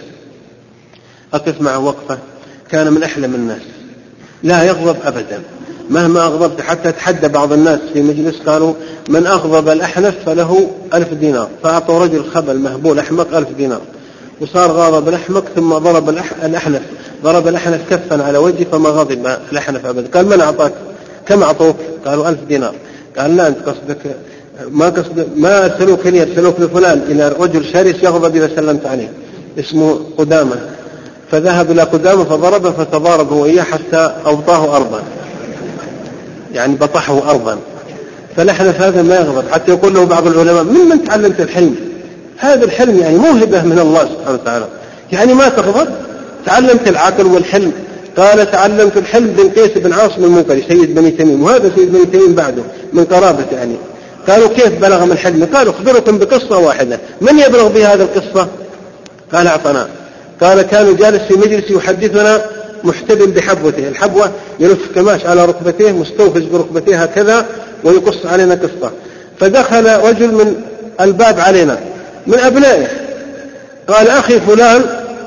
أقف معه وقفة، كان من أحلم الناس، لا يغضب أبدا مهما أغضبت، حتى تحدى بعض الناس في مجلس قالوا من أغضب الأحنف فله ألف دينار، فأعطوا رجل خبل مهبول أحمق ألف دينار، وصار غاضب الأحمق ثم ضرب الأحنف ضرب الأحنف كفا على وجهه فما غضب الأحنف أبدا. قال من أعطاك؟ كم أعطوك؟ قالوا ألف دينار. قال لا، أنت قصدك ما قصد ما أرسلوك لي، أرسلوك لفلان، إلى رجل شرس يغضب إذا سلمت عليه اسمه قدامة، فذهب إلى قدامة فضربه فتضارب هو إياه حتى أوطاه أرضا، يعني بطحه أرضا. فالأحنف هذا ما يغضب، حتى يقول له بعض العلماء ممن تعلمت الحلم؟ هذا الحلم يعني موهبة من الله سبحانه وتعالى، يعني ما تغضب، تعلمت العقل والحلم. قال تعلمت الحلم بن قيس بن عاصم المنقري سيد بني تميم، وهذا سيد بني تميم بعده من قرابته يعني. قالوا كيف بلغ من حلمه؟ قالوا أخبركم بقصة واحدة، من يبلغ بهذا القصة؟ قال أعطنا. قال كانوا جالس في مجلس يحدثنا محتبن بحبوته، الحبوة يلف كماش على ركبتيه مستوفز بركبتيه هكذا ويقص علينا قصة. فدخل رجل من الباب علينا من أبنائه قال أخي فلان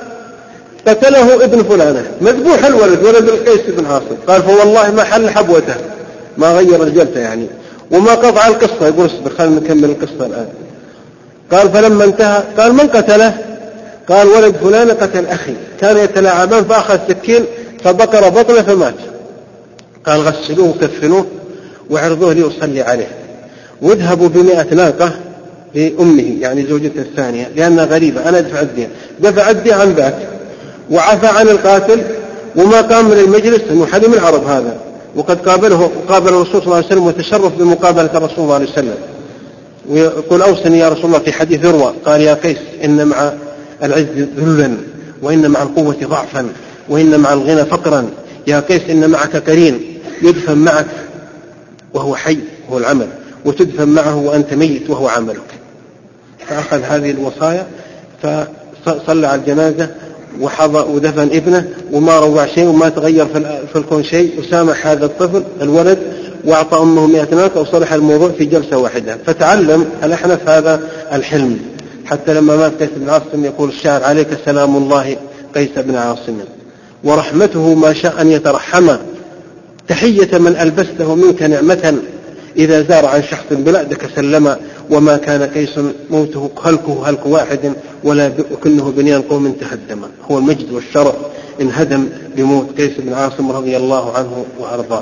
قتله ابن فلانة، مذبوح الولد ولد القيس بن عاصم. قال فوالله ما حل حبوته، ما غير الجلسة يعني، وما قطع القصة. يقول اصبر خلينا نكمل القصة الآن. قال فلما انتهى قال من قتله؟ قال ولد فلان قتل أخي، كان يتلاعبان فأخذ سكين فبقر بطنه فمات. قال غسلوه وكفنوه وعرضوه لي أصلي عليه، واذهبوا بمئة ناقة لأمه يعني زوجته الثانية لأنها غريبة، أنا أدفع الدين، دفع الدين عن ذاك وعفى عن القاتل وما قام من المجلس، أنه حليم العرب هذا، وقد قابله قابل الرسول صلى الله عليه وسلم وتشرف بمقابلة الرسول صلى الله عليه وسلم. ويقول أوصني يا رسول الله في حديث ذروة، قال يا قيس إن مع العز ذلا، وإن مع القوة ضعفا، وإن مع الغنى فقرا. يا قيس إن معك قرين يدفن معك وهو حي وهو العمل، وتدفن معه وأنت ميت وهو عملك. فأخذ هذه الوصايا فصلى على الجنازة وحضر ودفن ابنه وما روع شيء وما تغير في الكون شيء، وسامح هذا الطفل الولد وأعطى أمه مئة ناقة وصلح الموضوع في جلسة واحدة. فتعلم الأحنف هذا الحلم، حتى لما مات قيس بن عاصم يقول الشاعر عليك سلام الله قيس بن عاصم ورحمته ما شاء أن يترحم، تحية من ألبسته منك نعمة إذا زار عن شخص بلادك سلم، وما كان قيس موته هلكه هلك واحد ولا كنه بنيان قوم تهدم. هو المجد والشرف انهدم بموت قيس بن عاصم رضي الله عنه وأرضاه.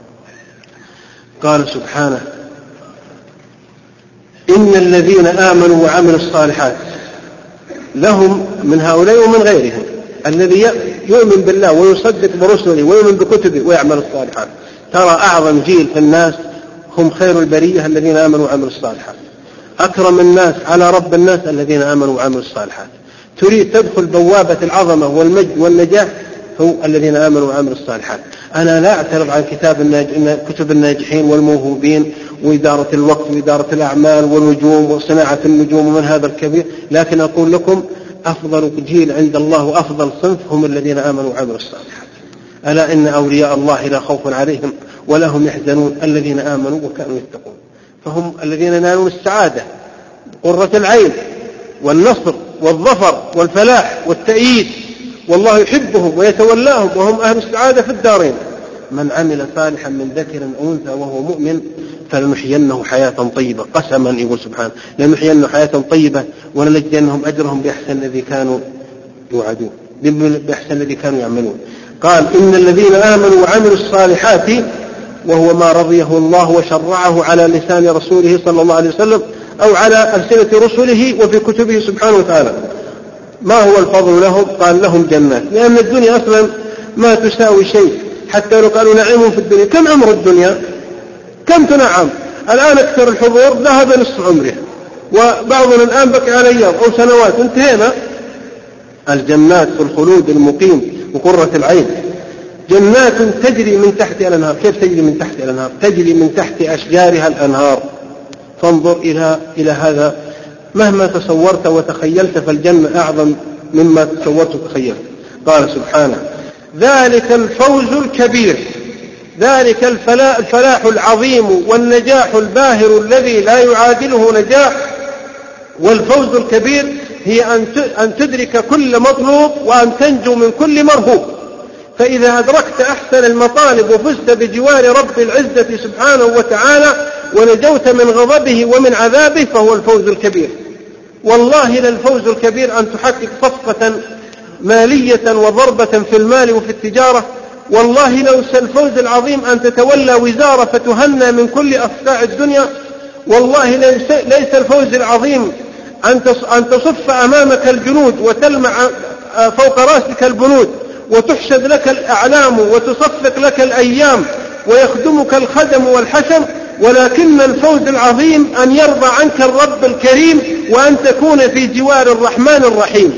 قال سبحانه إن الذين آمنوا وعملوا الصالحات لهم من هؤلاء ومن غيرهم، الذي يؤمن بالله ويصدق برسله ويؤمن بكتبه ويعمل الصالحات. ترى أعظم جيل في الناس هم خير البرية الذين آمنوا وعملوا الصالحات، أكرم الناس على رب الناس الذين آمنوا وعملوا الصالحات. تريد تدخل بوابة العظمة والمجد والنجاح هو الذين آمنوا وعملوا الصالحات. أنا لا أعترض عن كتاب الناج... كتب الناجحين والموهوبين وإدارة الوقت وإدارة الأعمال والنجوم وصناعة النجوم ومن هذا الكبير، لكن أقول لكم أفضل جيل عند الله وأفضل صنف هم الذين آمنوا وعملوا الصالحات. ألا إن أولياء الله لا خوف عليهم ولا هم يحزنون الذين آمنوا وكانوا يتقون. فهم الذين ينالون السعادة قرة العين والنصر والظفر والفلاح والتأييد، والله يحبهم ويتولاهم وهم أهل السعادة في الدارين. من عمل صالحا من ذكر أو أنثى وهو مؤمن فلنحيينه حياة طيبة، قسما يقول سبحانه لنحيينه حياة طيبة ولنجزينهم أجرهم بأحسن الذي كانوا يوعدون، بأحسن الذي كانوا يعملون. قال إن الذين آمنوا وعملوا الصالحات وهو ما رضيه الله وشرعه على لسان رسوله صلى الله عليه وسلم أو على ألسنة رسله وفي كتبه سبحانه وتعالى. ما هو الفضل لهم؟ قال لهم جنات، لأن الدنيا أصلا ما تساوي شيء، حتى لو قالوا نعيم في الدنيا، كم عمر الدنيا؟ كم تنعم؟ الآن أكثر الحضور ذهب نصف عمره، وبعضنا الآن بقي على أيام أو سنوات، انتهينا. الجنات في الخلود المقيم وقرة العين، جنات تجري من تحت الأنهار. كيف تجري من تحت الأنهار؟ تجري من تحت أشجارها الأنهار. فانظر إلى إلى هذا، مهما تصورت وتخيلت فالجنة أعظم مما تصورت وتخيلت. قال سبحانه: ذلك الفوز الكبير، ذلك الفلاح العظيم والنجاح الباهر الذي لا يعادله نجاح. والفوز الكبير هي أن تدرك كل مطلوب وأن تنجو من كل مرهوب. فإذا أدركت أحسن المطالب وفزت بجوار رب العزة سبحانه وتعالى ونجوت من غضبه ومن عذابه فهو الفوز الكبير. والله للفوز الكبير أن تحقق صفقة مالية وضربة في المال وفي التجارة. والله لو الفوز العظيم أن تتولى وزارة فتهنى من كل أصداع الدنيا. والله ليس الفوز العظيم أن تصف أمامك الجنود وتلمع فوق رأسك البنود وتحشد لك الأعلام وتصفق لك الأيام ويخدمك الخدم والحشم. ولكن الفوز العظيم أن يرضى عنك الرب الكريم وأن تكون في جوار الرحمن الرحيم.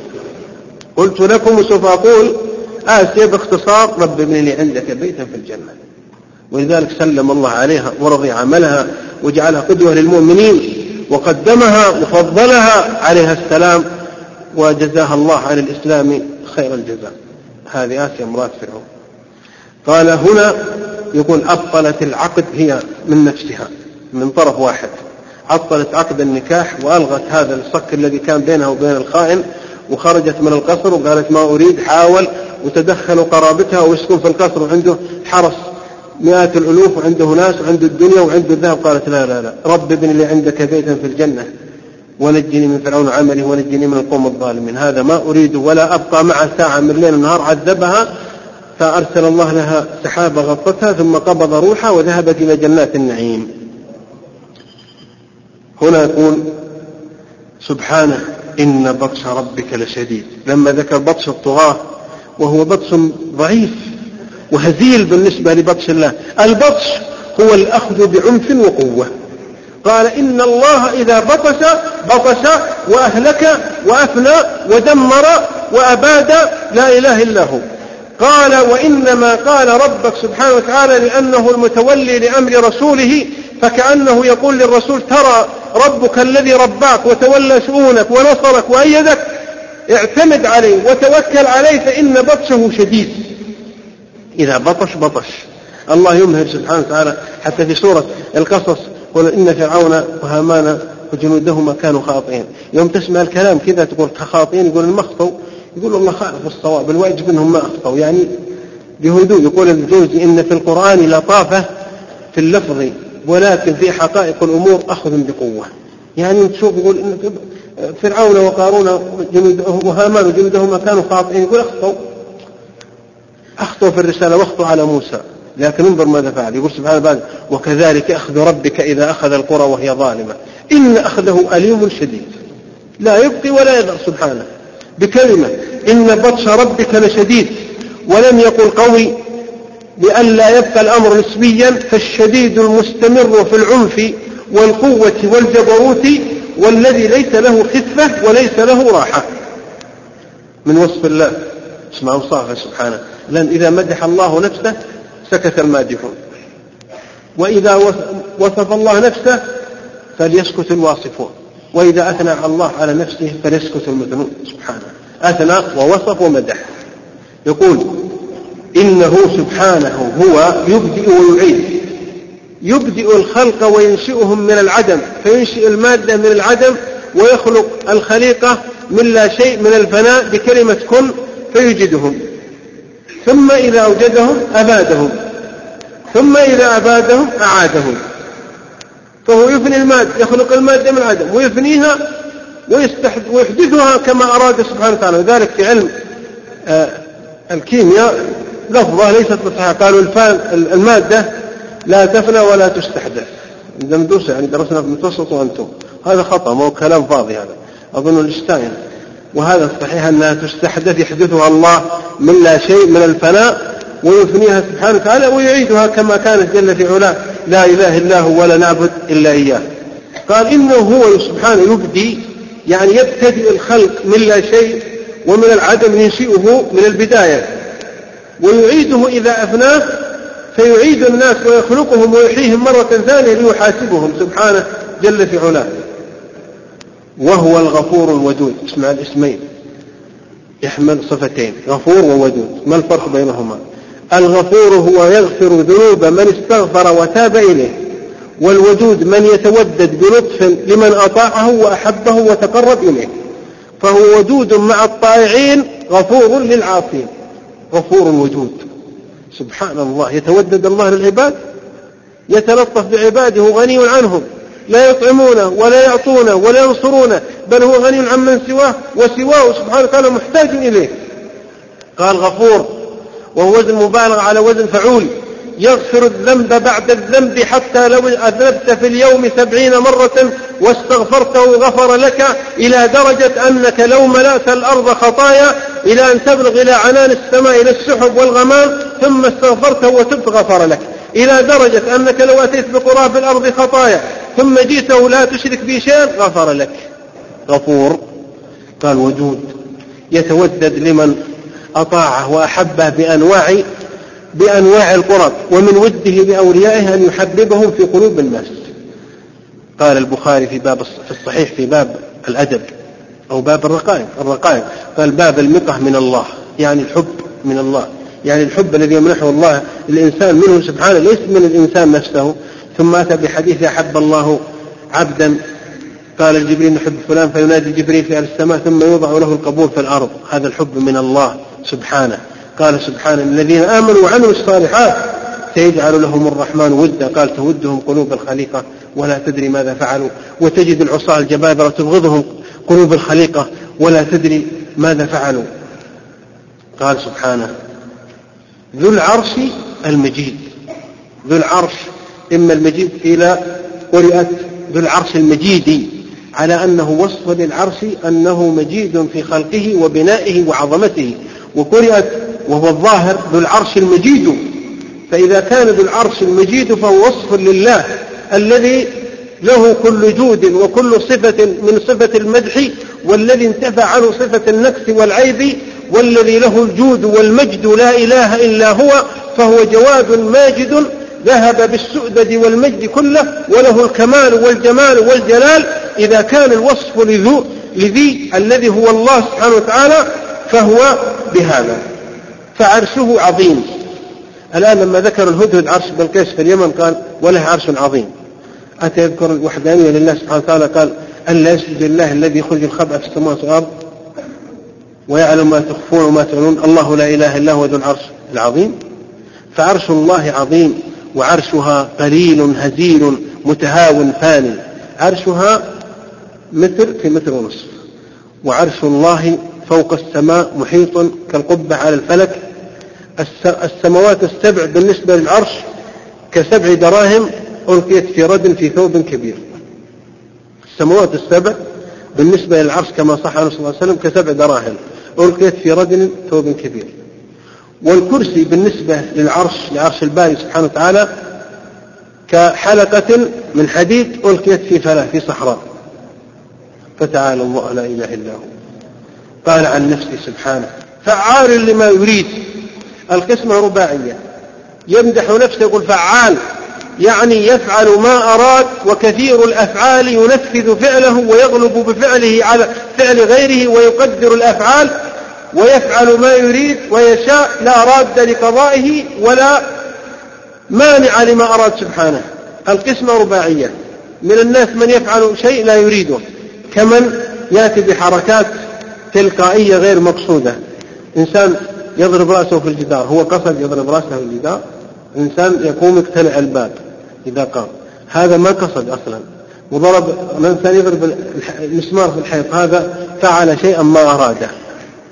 قلت لكم وسوف أقول آسيا باختصار: رب ابن لي عندك بيتا في الجنة. ولذلك سلم الله عليها ورضي عملها وجعلها قدوة للمؤمنين وقدمها وفضلها عليها السلام وجزاها الله عن الإسلام خير الجزاء. هذه آسيا امرأة فرعون. قال هنا يقول أبطلت العقد هي من نفسها من طرف واحد، عطلت عقد النكاح وألغت هذا الصك الذي كان بينها وبين الخائن، وخرجت من القصر وقالت ما أريد. حاول وتدخلوا قرابتها ويسكن في القصر وعنده حرس مئات الألوف وعنده ناس وعنده الدنيا وعنده الذهب. قالت لا لا لا، رب ابن لي عندك بيتا في الجنة ونجني من فرعون عمله ونجني من القوم الظالمين. هذا ما أريد ولا أبقى مع ساعة من الليل والنهار. عذبها فأرسل الله لها سحابة غطتها ثم قبض روحها وذهبت إلى جنات النعيم. هنا يقول سبحانه: إن بطش ربك لشديد. لما ذكر بطش الطغاة وهو بطش ضعيف وهزيل بالنسبة لبطش الله. البطش هو الأخذ بعنف وقوة. قال إن الله إذا بطش بطش وأهلك وأفنى ودمر وأباد لا إله إلا هو. قال وإنما قال ربك سبحانه وتعالى لأنه المتولي لأمر رسوله، فكأنه يقول للرسول: ترى ربك الذي رباك وتولى شؤونك ونصرك وأيدك، اعتمد عليه وتوكل عليه فإن بطشه شديد. إذا بطش بطش. الله يمهر سبحانه وتعالى حتى في سورة القصص: قل إن فرعون وهامان وجنودهما كانوا خاطئين. يوم تسمع الكلام كذا تقول خاطئين، يقول المخطئ، يقول الله خالف الصواب، الواجب انهم ما اخطأوا. يعني بهدوء. يقول الجوزي: ان في القرآن لطافة في اللفظ ولكن في حقائق الامور اخذ بقوة. يعني تشوف يقول ان فرعون وقارون وهامان وجنودهما كانوا خاطئين، يقول اخطأوا اخطأوا في الرسالة واخطأوا على موسى، لكن انظر ماذا فعل. يقول سبحانه وتعالى: وكذلك اخذ ربك اذا اخذ القرى وهي ظالمة ان اخذه اليم شديد. لا يبقي ولا يذر سبحانه بكلمة إن بطش ربك لشديد. ولم يقل قوي لئلا يبقى الأمر نسبيا، فالشديد المستمر في العنف والقوة والجبروت والذي ليس له خفة وليس له راحة. من وصف الله اسمع وصافه سبحانه، لأن إذا مدح الله نفسه سكت المادحون، وإذا وصف الله نفسه فليسكت الواصفون، وإذا أثنى الله على نفسه فليسكت المثنون. سبحانه أثنى ووصف ومدح. يقول إنه سبحانه هو يبدئ ويعيد، يبدئ الخلق وينشئهم من العدم، فينشئ المادة من العدم ويخلق الخليقة من لا شيء من الفناء بكلمة كن فيوجدهم، ثم إذا أوجدهم أبادهم، ثم إذا أبادهم أعادهم. فهو يفني المادة، يخلق المادة من العدم ويفنيها ويحدثها كما أراد سبحانه وتعالى. وذلك في علم الكيمياء لفظة ليست صحيحة، قالوا المادة لا تفنى ولا تستحدث. عندما ندرس يعني درسنا في المتوسط وأنتم، هذا خطأ، ما هو كلام فاضي هذا، أظن الاشتاين. وهذا الصحيح أنها تستحدث يحدثها الله من لا شيء من الفناء ويفنيها سبحانه وتعالى ويعيدها كما كانت جل في علاه لا إله إلا هو ولا نعبد إلا إياه. قال إنه هو سبحانه يبدي، يعني يبتدئ الخلق من لا شيء ومن العدم ينشئه من البداية، ويعيده إذا أفناه فيعيد الناس ويخلقهم ويحييهم مرة ثانية ليحاسبهم سبحانه جل في علاه. وهو الغفور الودود. اسمع الاسمين يحمل صفتين، غفور وودود. ما الفرق بينهما؟ الغفور هو يغفر ذنوب من استغفر وتاب إليه، والودود من يتودد بلطف لمن أطاعه وأحبه وتقرب إليه، فهو ودود مع الطائعين غفور للعاصين. غفور ودود سبحان الله. يتودد الله للعباد، يتلطف بعباده، غني عنهم، لا يطعمونه ولا يعطونه ولا ينصرونه، بل هو غني عن من سواه، وسواه سبحانه وتعالى محتاج إليه. قال غفور وهو وزن مبالغ على وزن فعول، يغفر الذنب بعد الذنب حتى لو أذنبت في اليوم سبعين مرة واستغفرته غفر لك، إلى درجة أنك لو ملأت الأرض خطايا إلى أن تبلغ إلى عنان السماء إلى السحب والغمام ثم استغفرته وتبت غفر لك، إلى درجة أنك لو أتيت بقراب الأرض خطايا ثم جئته لا تشرك به شيئا غفر لك. غفور. قال ودود يتودد لمن أطاعه وأحبه بأنواع بأنواع القرب، ومن وده بأوليائه أن يحببهم في قلوب الناس. قال البخاري في باب في الصحيح في باب الأدب أو باب الرقائق الرقائق قال باب المقة من الله، يعني الحب من الله، يعني الحب الذي يمنحه الله الإنسان منه سبحانه ليس من الإنسان نفسه. ثم أتى بحديث أحب الله عبدا قال الجبريل نحب فلان فينادي جبريل في السماء ثم يوضع له القبول في الأرض. هذا الحب من الله سبحانه. قال سبحانه الذين آمنوا وعملوا الصالحات سيجعل لهم الرحمن ودا، قال تودهم قلوب الخليقة ولا تدري ماذا فعلوا، وتجد العصاة الجبابرة تبغضهم قلوب الخليقة ولا تدري ماذا فعلوا. قال سبحانه ذو العرش المجيد. ذو العرش إما المجيد إلى قرئت ذو العرش المجيد، على أنه وصف للعرش أنه مجيد في خلقه وبنائه وعظمته، وقرئت وهو الظاهر ذو العرش المجيد. فإذا كان ذو العرش المجيد فهو وصف لله الذي له كل جود وكل صفة من صفة المدح، والذي انتفى عنه صفة النقص والعيب، والذي له الجود والمجد لا إله إلا هو، فهو جواد ماجد ذهب بالسؤدد والمجد كله، وله الكمال والجمال والجلال. إذا كان الوصف لذو لذي الذي هو الله سبحانه وتعالى فهو بهذا. فعرشه عظيم. الآن لما ذكر الهدهد عرش بلقيس في اليمن قال وله عرش عظيم. أتى يذكر الوحدانية لله سبحانه وتعالى قال ألا يسجد لله الذي يخرج الخبأ في السماوات والأرض ويعلم ما تخفون وما تعلنون الله لا إله إلا هو ذو العرش العظيم. فعرش الله عظيم، وعرشها قليل هزيل متهاون فاني. عرشها متر في متر ونصف، وعرش الله فوق السماء محيط كالقبة على الفلك. السماوات السبع بالنسبة للعرش كسبع دراهم ألقيت في رد في ثوب كبير. السماوات السبع بالنسبة للعرش كما صح عنه صلى الله عليه وسلم كسبع دراهم ألقيت في رد ثوب كبير. والكرسي بالنسبة للعرش لعرش الباري سبحانه وتعالى كحلقة من حديد ألقيت في فلاة في صحراء. فتعالى الله لا إله إلا هو. قال عن نفسه سبحانه فعال لما يريد. القسمة رباعية، يمدح نفسه يقول فعال، يعني يفعل ما أراد، وكثير الأفعال ينفذ فعله ويغلب بفعله على فعل غيره ويقدر الأفعال ويفعل ما يريد ويشاء، لا راد لقضائه ولا مانع لما أراد سبحانه. القسمة رباعية. من الناس من يفعل شيء لا يريده، كمن يأتي بحركات تلقائية غير مقصودة. إنسان يضرب رأسه في الجدار، هو قصد يضرب رأسه في الجدار. إنسان يقوم يقتلع الباب إذا قام، هذا ما قصد أصلا. وضرب إنسان يضرب المسمار في الحيط، هذا فعل شيئا ما أراده.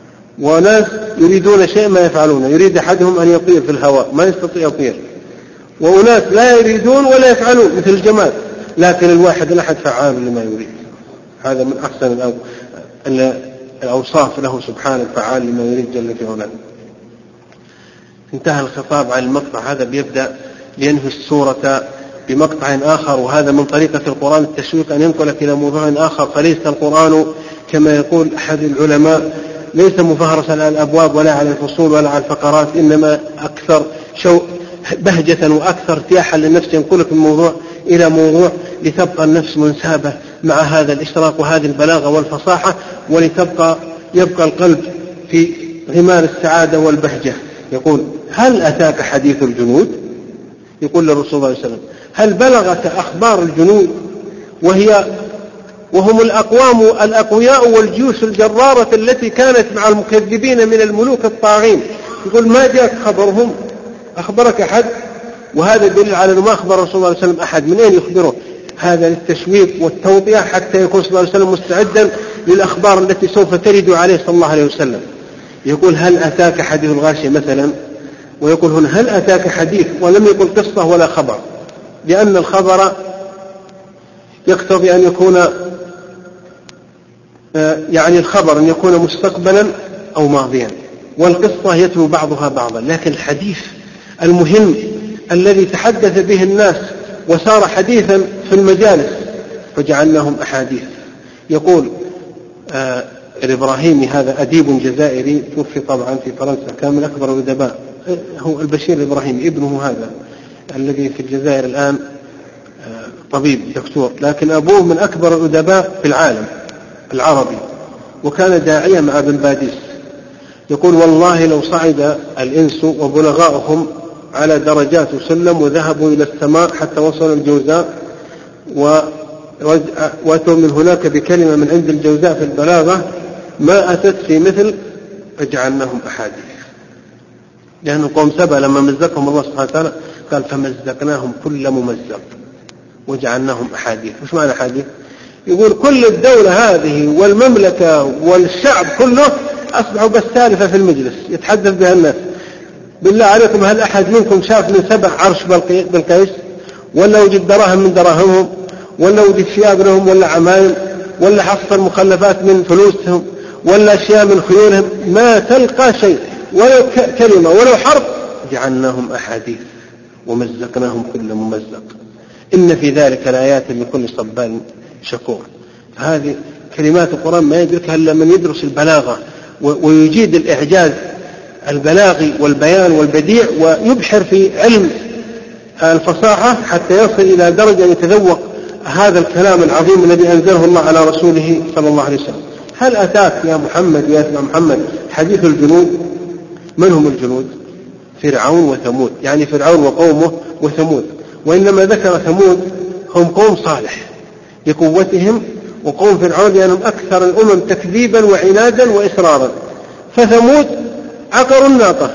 وناس يريدون شيء ما يفعلونه. يريد أحدهم أن يطير في الهواء ما يستطيع يطير، وأناس لا يريدون ولا يفعلون مثل الجماد، لكن الواحد الأحد فعال لما يريد. هذا من أحسن الأوصاف له سبحانه، فعال لما يريد جل في علاه. انتهى الخطاب عن المقطع هذا، بيبدأ ينهي السورة بمقطع آخر، وهذا من طريقة القرآن التشويق أن ينقلك إلى موضوع آخر. فليس القرآن كما يقول أحد العلماء ليس مفهرسا على الأبواب ولا على الفصول ولا على الفقرات، إنما أكثر شوق بهجة وأكثر ارتياحا للنفس، ينقلك من موضوع إلى موضوع لتبقى النفس منسابة مع هذا الإشراق وهذه البلاغة والفصاحة، ولتبقى يبقى القلب في غمار السعادة والبهجة. يقول: هل أتاك حديث الجنود؟ يقول للرسول صلى الله عليه وسلم: هل بلغت أخبار الجنود وهي وهم الأقوام الأقوياء والجيوش الجرارة التي كانت مع المكذبين من الملوك الطاغين؟ يقول: ما جاءك خبرهم؟ أخبرك أحد؟ وهذا دليل على أنه ما أخبر الرسول صلى الله عليه وسلم أحد. من أين يخبره؟ هذا للتشويق والتوطئة حتى يكون صلى الله عليه وسلم مستعدا للأخبار التي سوف ترد عليه صلى الله عليه وسلم. يقول: هل أتاك حديث الغاشية مثلا؟ ويقول هنا: هل أتاك حديث، ولم يقل قصة ولا خبر، لأن الخبر يقتضي أن يكون يعني الخبر أن يكون مستقبلا أو ماضيا، والقصة يتلو بعضها بعضا. لكن الحديث المهم الذي تحدث به الناس وصار حديثا في المجالس فجعلناهم أحاديث. يقول آه الإبراهيمي، هذا أديب جزائري توفي طبعا في فرنسا، كان من أكبر الأدباء، هو البشير الإبراهيمي ابنه هذا الذي في الجزائر الآن آه طبيب دكتور، لكن أبوه من أكبر الأدباء في العالم العربي، وكان داعيا مع ابن باديس. يقول: والله لو صعد الإنس وبلغاؤهم على درجات وسلم وذهبوا إلى السماء حتى وصلوا الجوزاء وأتوا من هناك بكلمة من عند الجوزاء في البلاغة ما أتت في مثل فجعلناهم أحاديث. لأن قوم سبأ لما مزقهم الله سبحانه وتعالى قال: فمزقناهم كل ممزق وجعلناهم أحاديث. وش معنى أحاديث؟ يقول: كل الدولة هذه والمملكة والشعب كله أصبحوا بس سالفة في المجلس يتحدث بها الناس. بالله عليكم، هل أحد منكم شاف من سبع عرش بالقيس؟ ولا وجد دراهم من دراهمهم؟ ولا وجد ثياب لهم ولا عمايم؟ ولا حصل مخلفات من فلوسهم؟ ولا أشياء من خيولهم؟ ما تلقى شيء، ولو كلمة ولو حرف. جعلناهم أحاديث ومزقناهم كل ممزق إن في ذلك لآيات لكل صبار شكور. هذه كلمات القرآن ما يدركها إلا من يدرس البلاغة ويجيد الإعجاز البلاغي والبيان والبديع، ويبحر في علم الفصاحة حتى يصل إلى درجة يتذوق هذا الكلام العظيم الذي أنزله الله على رسوله صلى الله عليه وسلم. هل أتاك يا محمد يا ابن محمد حديث الجنود؟ من هم الجنود؟ فرعون وثمود، يعني فرعون وقومه وثمود. وإنما ذكر ثمود هم قوم صالح لقوتهم، وقوم فرعون لأنهم أكثر الأمم تكذيبا وعنادا وإصرارا. فثمود عقروا الناقة،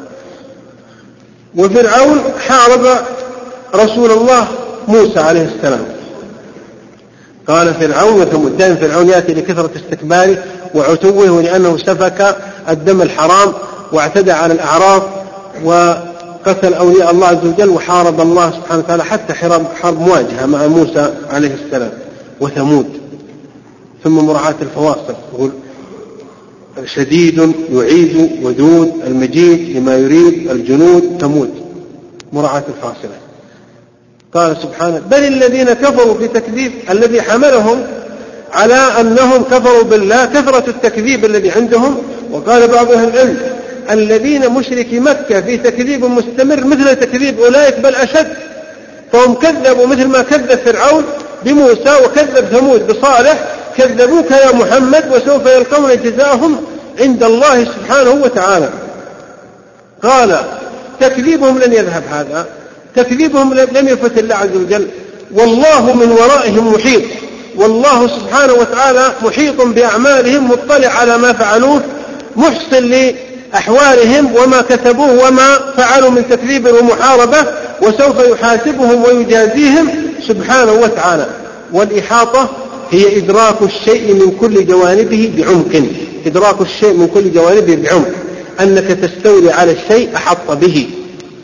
وفرعون حارب رسول الله موسى عليه السلام. قال فرعون وثمود، دائما فرعون يأتي لكثرة استكباره وعتوه، ولأنه سفك الدم الحرام واعتدى على الأعراض وقتل أولياء الله عز وجل وحارب الله سبحانه وتعالى حتى حرب مواجهة مع موسى عليه السلام. وثمود ثم مراعاة الفواصل، يقول: شديد يعيد ودود المجيد لما يريد الجنود ثمود، مراعاة الفاصلة. قال سبحانه: بل الذين كفروا في تكذيب، الذي حملهم على أنهم كفروا بالله كثرة التكذيب الذي عندهم. وقال بعض أهل العلم: الذين مشركي مكة في تكذيب مستمر مثل تكذيب أولئك بل أشد، فهم كذبوا مثل ما كذب فرعون بموسى وكذب ثمود بصالح، كذبوك يا محمد وسوف يلقون جزاءهم عند الله سبحانه وتعالى. قال: تكذيبهم لن يذهب، هذا تكذيبهم لم يفت الله عز وجل، والله من ورائهم محيط، والله سبحانه وتعالى محيط بأعمالهم، مطلع على ما فعلوه، محسن لأحوالهم وما كتبوه وما فعلوا من تكذيب ومحاربة، وسوف يحاسبهم ويجازيهم سبحانه وتعالى. والإحاطة هي إدراك الشيء من كل جوانبه بعمق، إدراك الشيء من كل جوانبه بعمق، أنك تستولي على الشيء أحط به.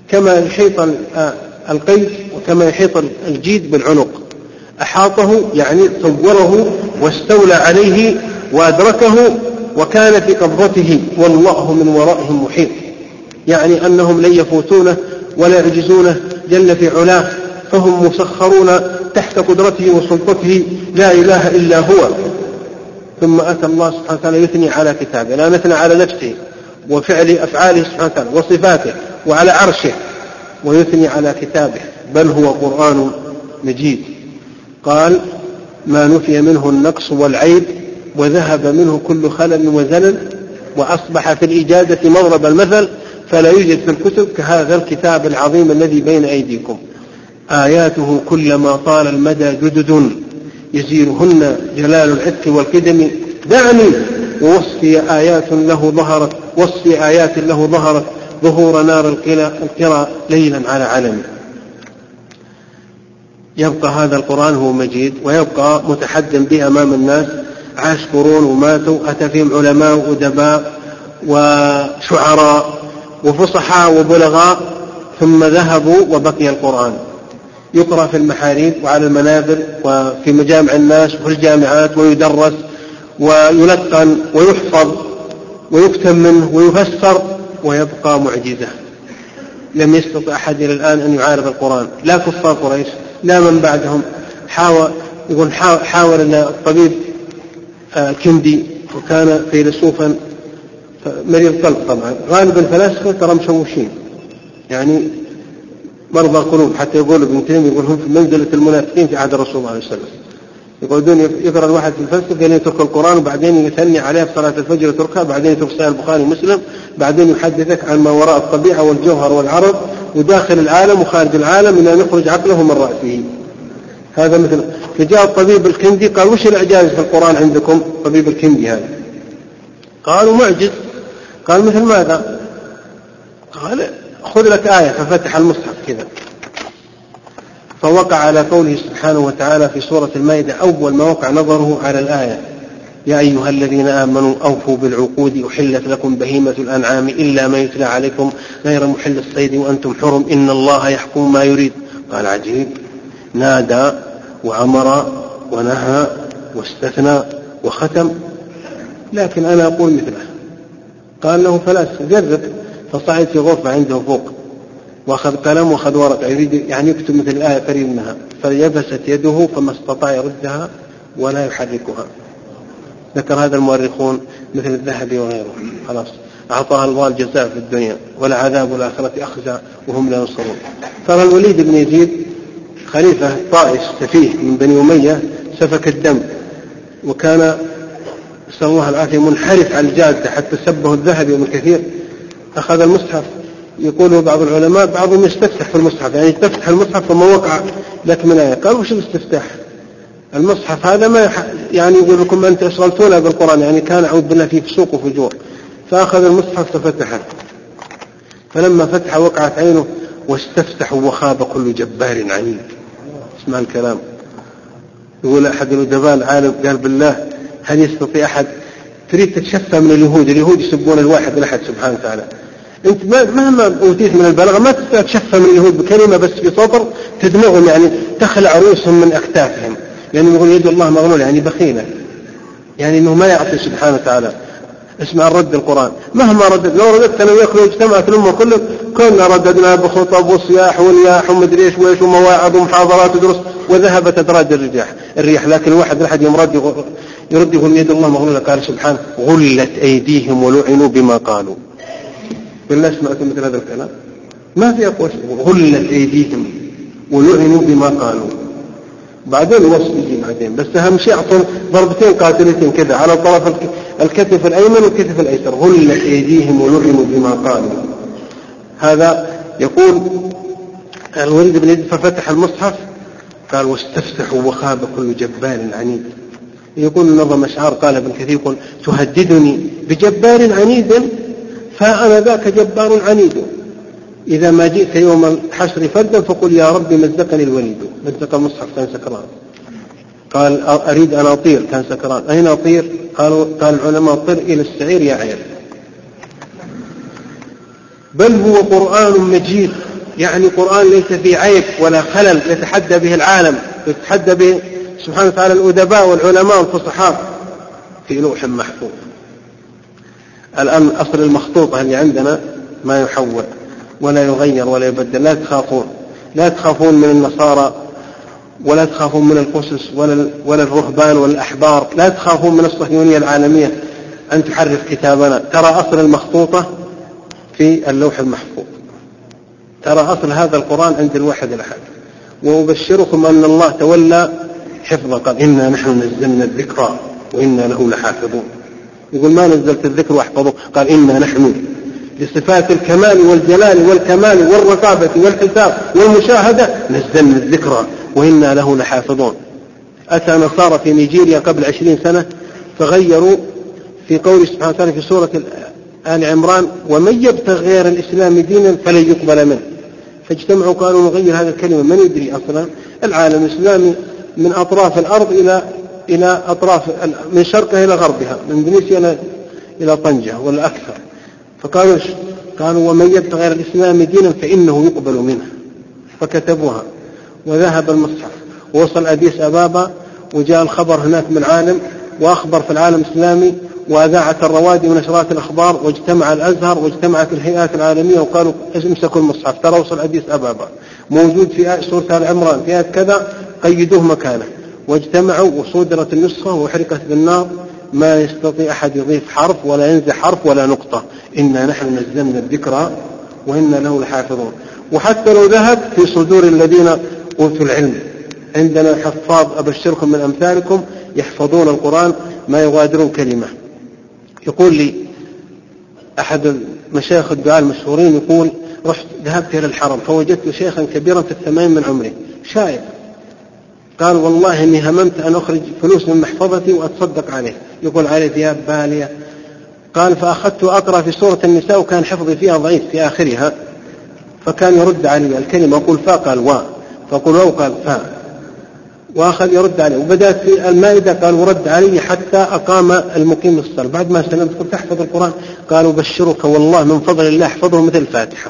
كما يحيط القيد وكما يحيط الجيد بالعنق، أحاطه يعني صوره واستولى عليه وأدركه وكان في قبضته، والله من ورائهم محيط، يعني أنهم لن يفوتونه ولا يعجزونه جل في علاه، فهم مسخرون تحت قدرته وسلطته لا إله إلا هو. ثم أتى الله سبحانه وتعالى يثني على كتابه، لا نثنى على نفسه وفعل أفعاله سبحانه وتعالى وصفاته وعلى عرشه، ويثني على كتابه بل هو قرآن مجيد. قال ما نفي منه النقص والعيب وذهب منه كل خلل وزلل، وأصبح في الإجازة مضرب المثل، فلا يوجد في الكتب كهذا الكتاب العظيم الذي بين أيديكم، آياته كلما طال المدى جدد يزيرهن جلال العتق والقدم، دعني ووصفي آيات له ظهرت وصفي آيات له ظهرت ظهور نار القرى ليلا على علم. يبقى هذا القرآن هو مجيد ويبقى متحدم به أمام الناس، عاش قرون وماتوا، أتى فيهم علماء وأدباء وشعراء وفصحاء وبلغاء، ثم ذهبوا وبقي القرآن يقرأ في المحاريب وعلى المنابر وفي مجامع الناس وفي الجامعات، ويدرس ويلقن ويحفظ ويكتب منه ويفسر، ويبقى معجزة. لم يستطع أحد إلى الآن أن يعارض القرآن، لا كفار قريش لا من بعدهم. حاول يقول حاول أن الطبيب الكندي وكان فيلسوفا مريض قلب، طبعا غالبا الفلاسفة ترى مشوشين يعني مرضى قلوب، حتى يقول ابن تيمية يقول هم في منزلة المنافقين في عهد الرسول صلى الله عليه وسلم. يقولون يقرأ الواحد في الفلسفة يعني يترك القرآن وبعدين يثني عليه في صلاة الفجر يتركها، بعدين يترك صحيح البخاري ومسلم، بعدين يحدثك عن ما وراء الطبيعة والجوهر والعرض وداخل العالم وخارج العالم إلى أن يخرج عقله من رأسه. هذا مثل فجاء الطبيب الكندي قال وش الإعجاز في القرآن عندكم؟ الطبيب الكندي هذا قالوا معجز. قال مثل ماذا؟ قال خذ لك آية، ففتح المصحف كذا فوقع على قوله سبحانه وتعالى في سورة المائدة، أول ما وقع نظره على الآية يا أيها الذين آمنوا أوفوا بالعقود أحلت لكم بهيمة الأنعام إلا ما يتلى عليكم غير محل الصيد وأنتم حرم إن الله يحكم ما يريد. قال عجيب، نادى وأمر ونهى واستثنى وختم، لكن أنا أقول مثله. قال له فلاسفة جرب، فصعد في غرفة عنده فوق وأخذ قلم وأخذ ورقة يريد يعني يكتب مثل الآية قريب منها، فيبست يده فما استطاع يردها ولا يحركها. ذكر هذا المؤرخون مثل الذهبي وغيره، خلاص أعطاها الله الجزاء في الدنيا ولا عذاب الآخرة أخزى وهم لا ينصرون. ترى الوليد بن يزيد خليفة طائش سفيه من بني أمية سفك الدم، وكان نسأل الله العافية منحرف على الجادة حتى سبه الذهبي ومن كثير. أخذ المصحف، يقول بعض العلماء بعضهم يستفتح في المصحف، يعني تفتح المصحف فما وقع لك من آية. قالوا وش الاستفتاح؟ المصحف هذا ما يح... يعني يقول لكم أنت أشغلتونا بالقرآن، يعني كان أعوذ بالله فيه فسوق وفجور. فأخذ المصحف ففتحه، فلما فتح وقعت عينه واستفتحوا وخاب كل جبار عنيد. اسمع الكلام. يقول أحد الأدباء العالم قال بالله هل يستطيع أحد تريد تتشفى من اليهود؟ اليهود يسبون الواحد الأحد سبحانه وتعالى، أنت مهما أوتيت من البلاغة ما تستطيع تشفى من اليهود بكلمة بس في سطر تدمغهم، يعني تخلع رؤوسهم من أكتافهم، يعني يقول يد الله مغلولة يعني بخيلة، يعني إنه ما يعطي سبحانه وتعالى. اسمع الرد القرآن مهما ردد، لو رددت أنا وياك لو اجتمعت الأمة كلهم كنا رددنا بخطب وصياح والياح ومدري ايش وايش ومواعظ ومحاضرات ودروس وذهبت أدراج الرياح الريح لكن الواحد الأحد يوم رد يرد يقول يد الله مغلولة. قال سبحانه غلت أيديهم ولعنوا بما قالوا. بالله سمعتم مثل هذا الكلام؟ ما في أقوى شيء. غلت أيديهم ولعنوا بما قالوا. بعدين وصف يجي بعدين، بس أهم شيء أعطون ضربتين قاتلتين كذا على طرف الكتف الأيمن والكتف الأيسر. غلت أيديهم ولعنوا بما قالوا. هذا يقول الوليد بن يزيد ففتح المصحف قال واستفتحوا وخاب كل جبار عنيد. يقول نظم أشعار قال ابن كثير يقول تهددني بجبار عنيد فأنا ذاك جبار عنيد، إذا ما جئت يوم الحشر فردا فقل يا رب مزقني الوليد. مزق المصحف كان سكران. قال أريد أن أطير كان سكران. أين أطير؟ قالوا قال العلماء طر إلى السعير يا عير. بل هو قرآن مجيد يعني قرآن ليس فيه عيب ولا خلل يتحدى به العالم، يتحدى به سبحانه وتعالى الأدباء والعلماء والفصحاء، في لوح محفوظ. الآن أصل المخطوطة اللي عندنا ما يحول ولا يغير ولا يبدل. لا تخافون، لا تخافون من النصارى، ولا تخافون من القسس ولا ولا الرهبان ولا الأحبار، لا تخافون من الصهيونية العالمية أن تحرف كتابنا. ترى أصل المخطوطة في اللوح المحفوظ، ترى أصل هذا القرآن عند الواحد الأحد. وأبشركم أن الله تولى حفظه، قال إنا نحن نزلنا الذكر وإنا له لحافظون. يقول ما نزلت الذكر واحفظه، قال إنا نحن، لصفات الكمال والجلال والكمال والرقابة والحساب والمشاهدة، نزلنا الذكر وإنا له لحافظون. أتى نصارى في نيجيريا قبل عشرين سنة فغيروا في قول سبحانه وتعالى في سورة آل عمران: ومن يبتغ غير الإسلام دينا فلن يقبل منه. فاجتمعوا قالوا نغير هذه الكلمة. من يدري أصلا العالم الإسلامي من أطراف الأرض إلى إلى أطراف، من شرقها إلى غربها، من إندونيسيا إلى إلى طنجة ولا أكثر. فقالوا قالوا ومن يبتغ غير الإسلام دينا فإنه يقبل منه. فكتبوها وذهب المصحف ووصل أديس أبابا، وجاء الخبر هناك من عالم وأخبر في العالم الإسلامي، وأذاعت الروادي ونشرات الأخبار، واجتمع الأزهر واجتمعت الهيئات العالمية وقالوا امسكوا المصحف، ترى وصل أديس أبابا موجود في سورة آل عمران في آية كذا، قيدوه مكانه. واجتمعوا وصدرت النسخة وحرقت بالنار، ما يستطيع أحد يضيف حرف ولا ينزع حرف ولا نقطة. إنا نحن نزلنا الذكر وإنا له لحافظون. وحتى لو ذهب في صدور الذين أوتوا العلم، عندنا حفاظ أبشركم من أمثالكم يحفظون القرآن ما يغادرون كلمة. يقول لي أحد المشايخ الدعاء المشهورين، يقول رحت ذهبت إلى الحرم فوجدت شيخا كبيرا في الثمانين من عمره شايب، قال والله إني هممت أن أخرج فلوس من محفظتي وأتصدق عليه، يقول عليه ثياب بالية. قال فأخذت أقرأ في سورة النساء وكان حفظي فيها ضعيف في آخرها، فكان يرد علي الكلمة أقول فا قال وا، فأقول واو قال فا، وأخذ يرد علي. وبدأت في المائدة قال ورد علي حتى أقام المقيم الصلاة. بعد ما سلمت قلت أحفظ القرآن، قالوا بشرك والله من فضل الله أحفظه مثل الفاتحة.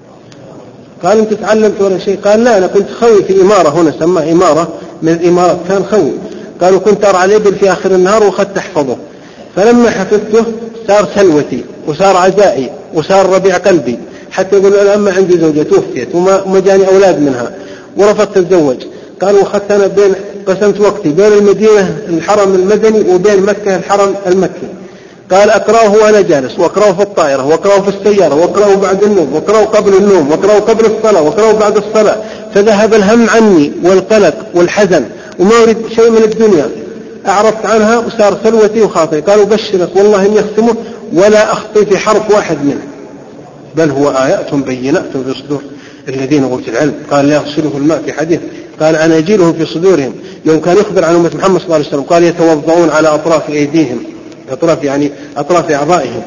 قال أنت تعلمت ولا شيء؟ قال لا، أنا كنت خوي في إمارة هنا سماه إمارة من الإمارات، كان خوي. قالوا كنت أرعى الإبل في آخر النهار وأخذت أحفظه، فلما حفظته صار سلوتي وصار عزائي وصار ربيع قلبي، حتى يقول الآن ما عندي زوجة توفيت وما جاني أولاد منها ورفضت الزوج. قالوا أخذت أنا بين قسمت وقتي بين المدينة الحرم المدني وبين مكة الحرم المكي. قال أقرأه وأنا جالس، وأقرأه في الطائرة، وأقرأه في السيارة، وأقرأه بعد النوم، وأقرأه قبل النوم، وأقرأه قبل الصلاة، وأقرأه بعد الصلاة. فذهب الهم عني والقلق والحزن وما أريد شيء من الدنيا، أعرضت عنها وصار سلوتي وخاطري. قالوا بشرك والله إن يختمه ولا أخطي في حرف واحد منه، بل هو آيات بينات في صدور الذين أوتوا العلم. قال لا يغسله الماء في حديث، قال أناجيلهم في صدورهم. يوم كان يخبر عن أمة محمد صلى الله عليه وسلم قال يتوضعون على أطراف أيديهم، أطراف يعني أطراف أعضائهم،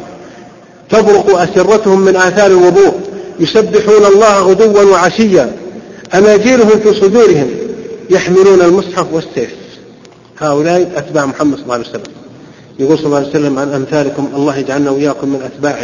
تبرق أسرتهم من آثار الوضوء، يسبحون الله غدوا وعشيا، أناجيلهم في صدورهم، يحملون المصحف والسيف. هؤلاء أتباع محمد صلى الله عليه وسلم. يقول صلى الله عليه وسلم عن أمثالكم الله يجعلنا وإياكم من أتباعه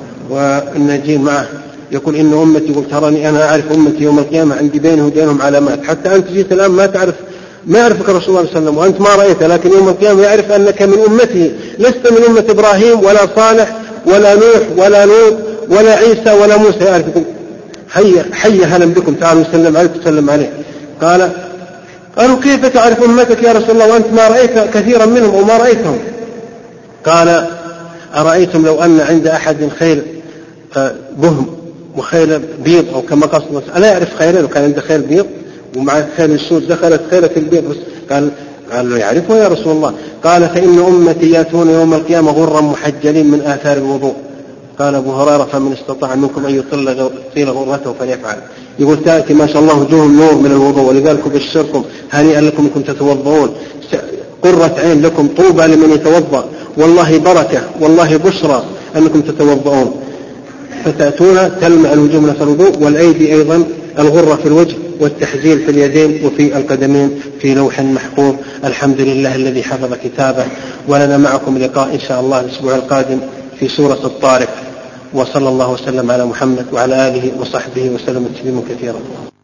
والناجين معه. يقول إن أمتي، يقول تراني أنا أعرف أمتي يوم القيامة عندي بينه وبينهم علامات، حتى أنت جيت الآن ما تعرف، ما يعرفك الرسول صلى الله عليه وسلم وأنت ما رأيته، لكن يوم القيامة يعرف أنك من أمته، لست من أمة إبراهيم ولا صالح ولا نوح ولا لوط ولا عيسى ولا موسى، يعرفكم. حي حي هلا بكم، تعالوا سلم عليك وسلم عليه. قال قالوا كيف تعرف أمتك يا رسول الله وأنت ما رأيت كثيرا منهم وما رأيتهم؟ قال أرأيتم لو أن عند أحد خيل بهم وخيل بيض، أو كما قصد ألا يعرف خيلين وكان عنده خيل بيض ومع خيل السود دخلت خيلة البيض بس، قال قال له يعرفه يا رسول الله. قال فإن أمتي يأتون يوم القيامة غرا محجلين من آثار الوضوء. قال أبو هريرة فمن استطاع منكم أن يطيل غرته فليفعل. يقول تأتي ما شاء الله وجوههم نور من الوضوء، ولذلك بشركم هنيئا لكم إنكم تتوضؤون، قرة عين لكم، طوبى لمن يتوضأ، والله بركة والله بشرى أنكم تتوضؤون. فتأتون تلمع الوجوه من الوضوء، والأيدي أيضا الغرة في الوجه، والتحجيل في اليدين وفي القدمين في لوح محفوظ. الحمد لله الذي حفظ كتابه. ولنا معكم لقاء إن شاء الله الأسبوع القادم في سورة الطارق، وصلى الله وسلم على محمد وعلى آله وصحبه وسلم تسليما كثيرا.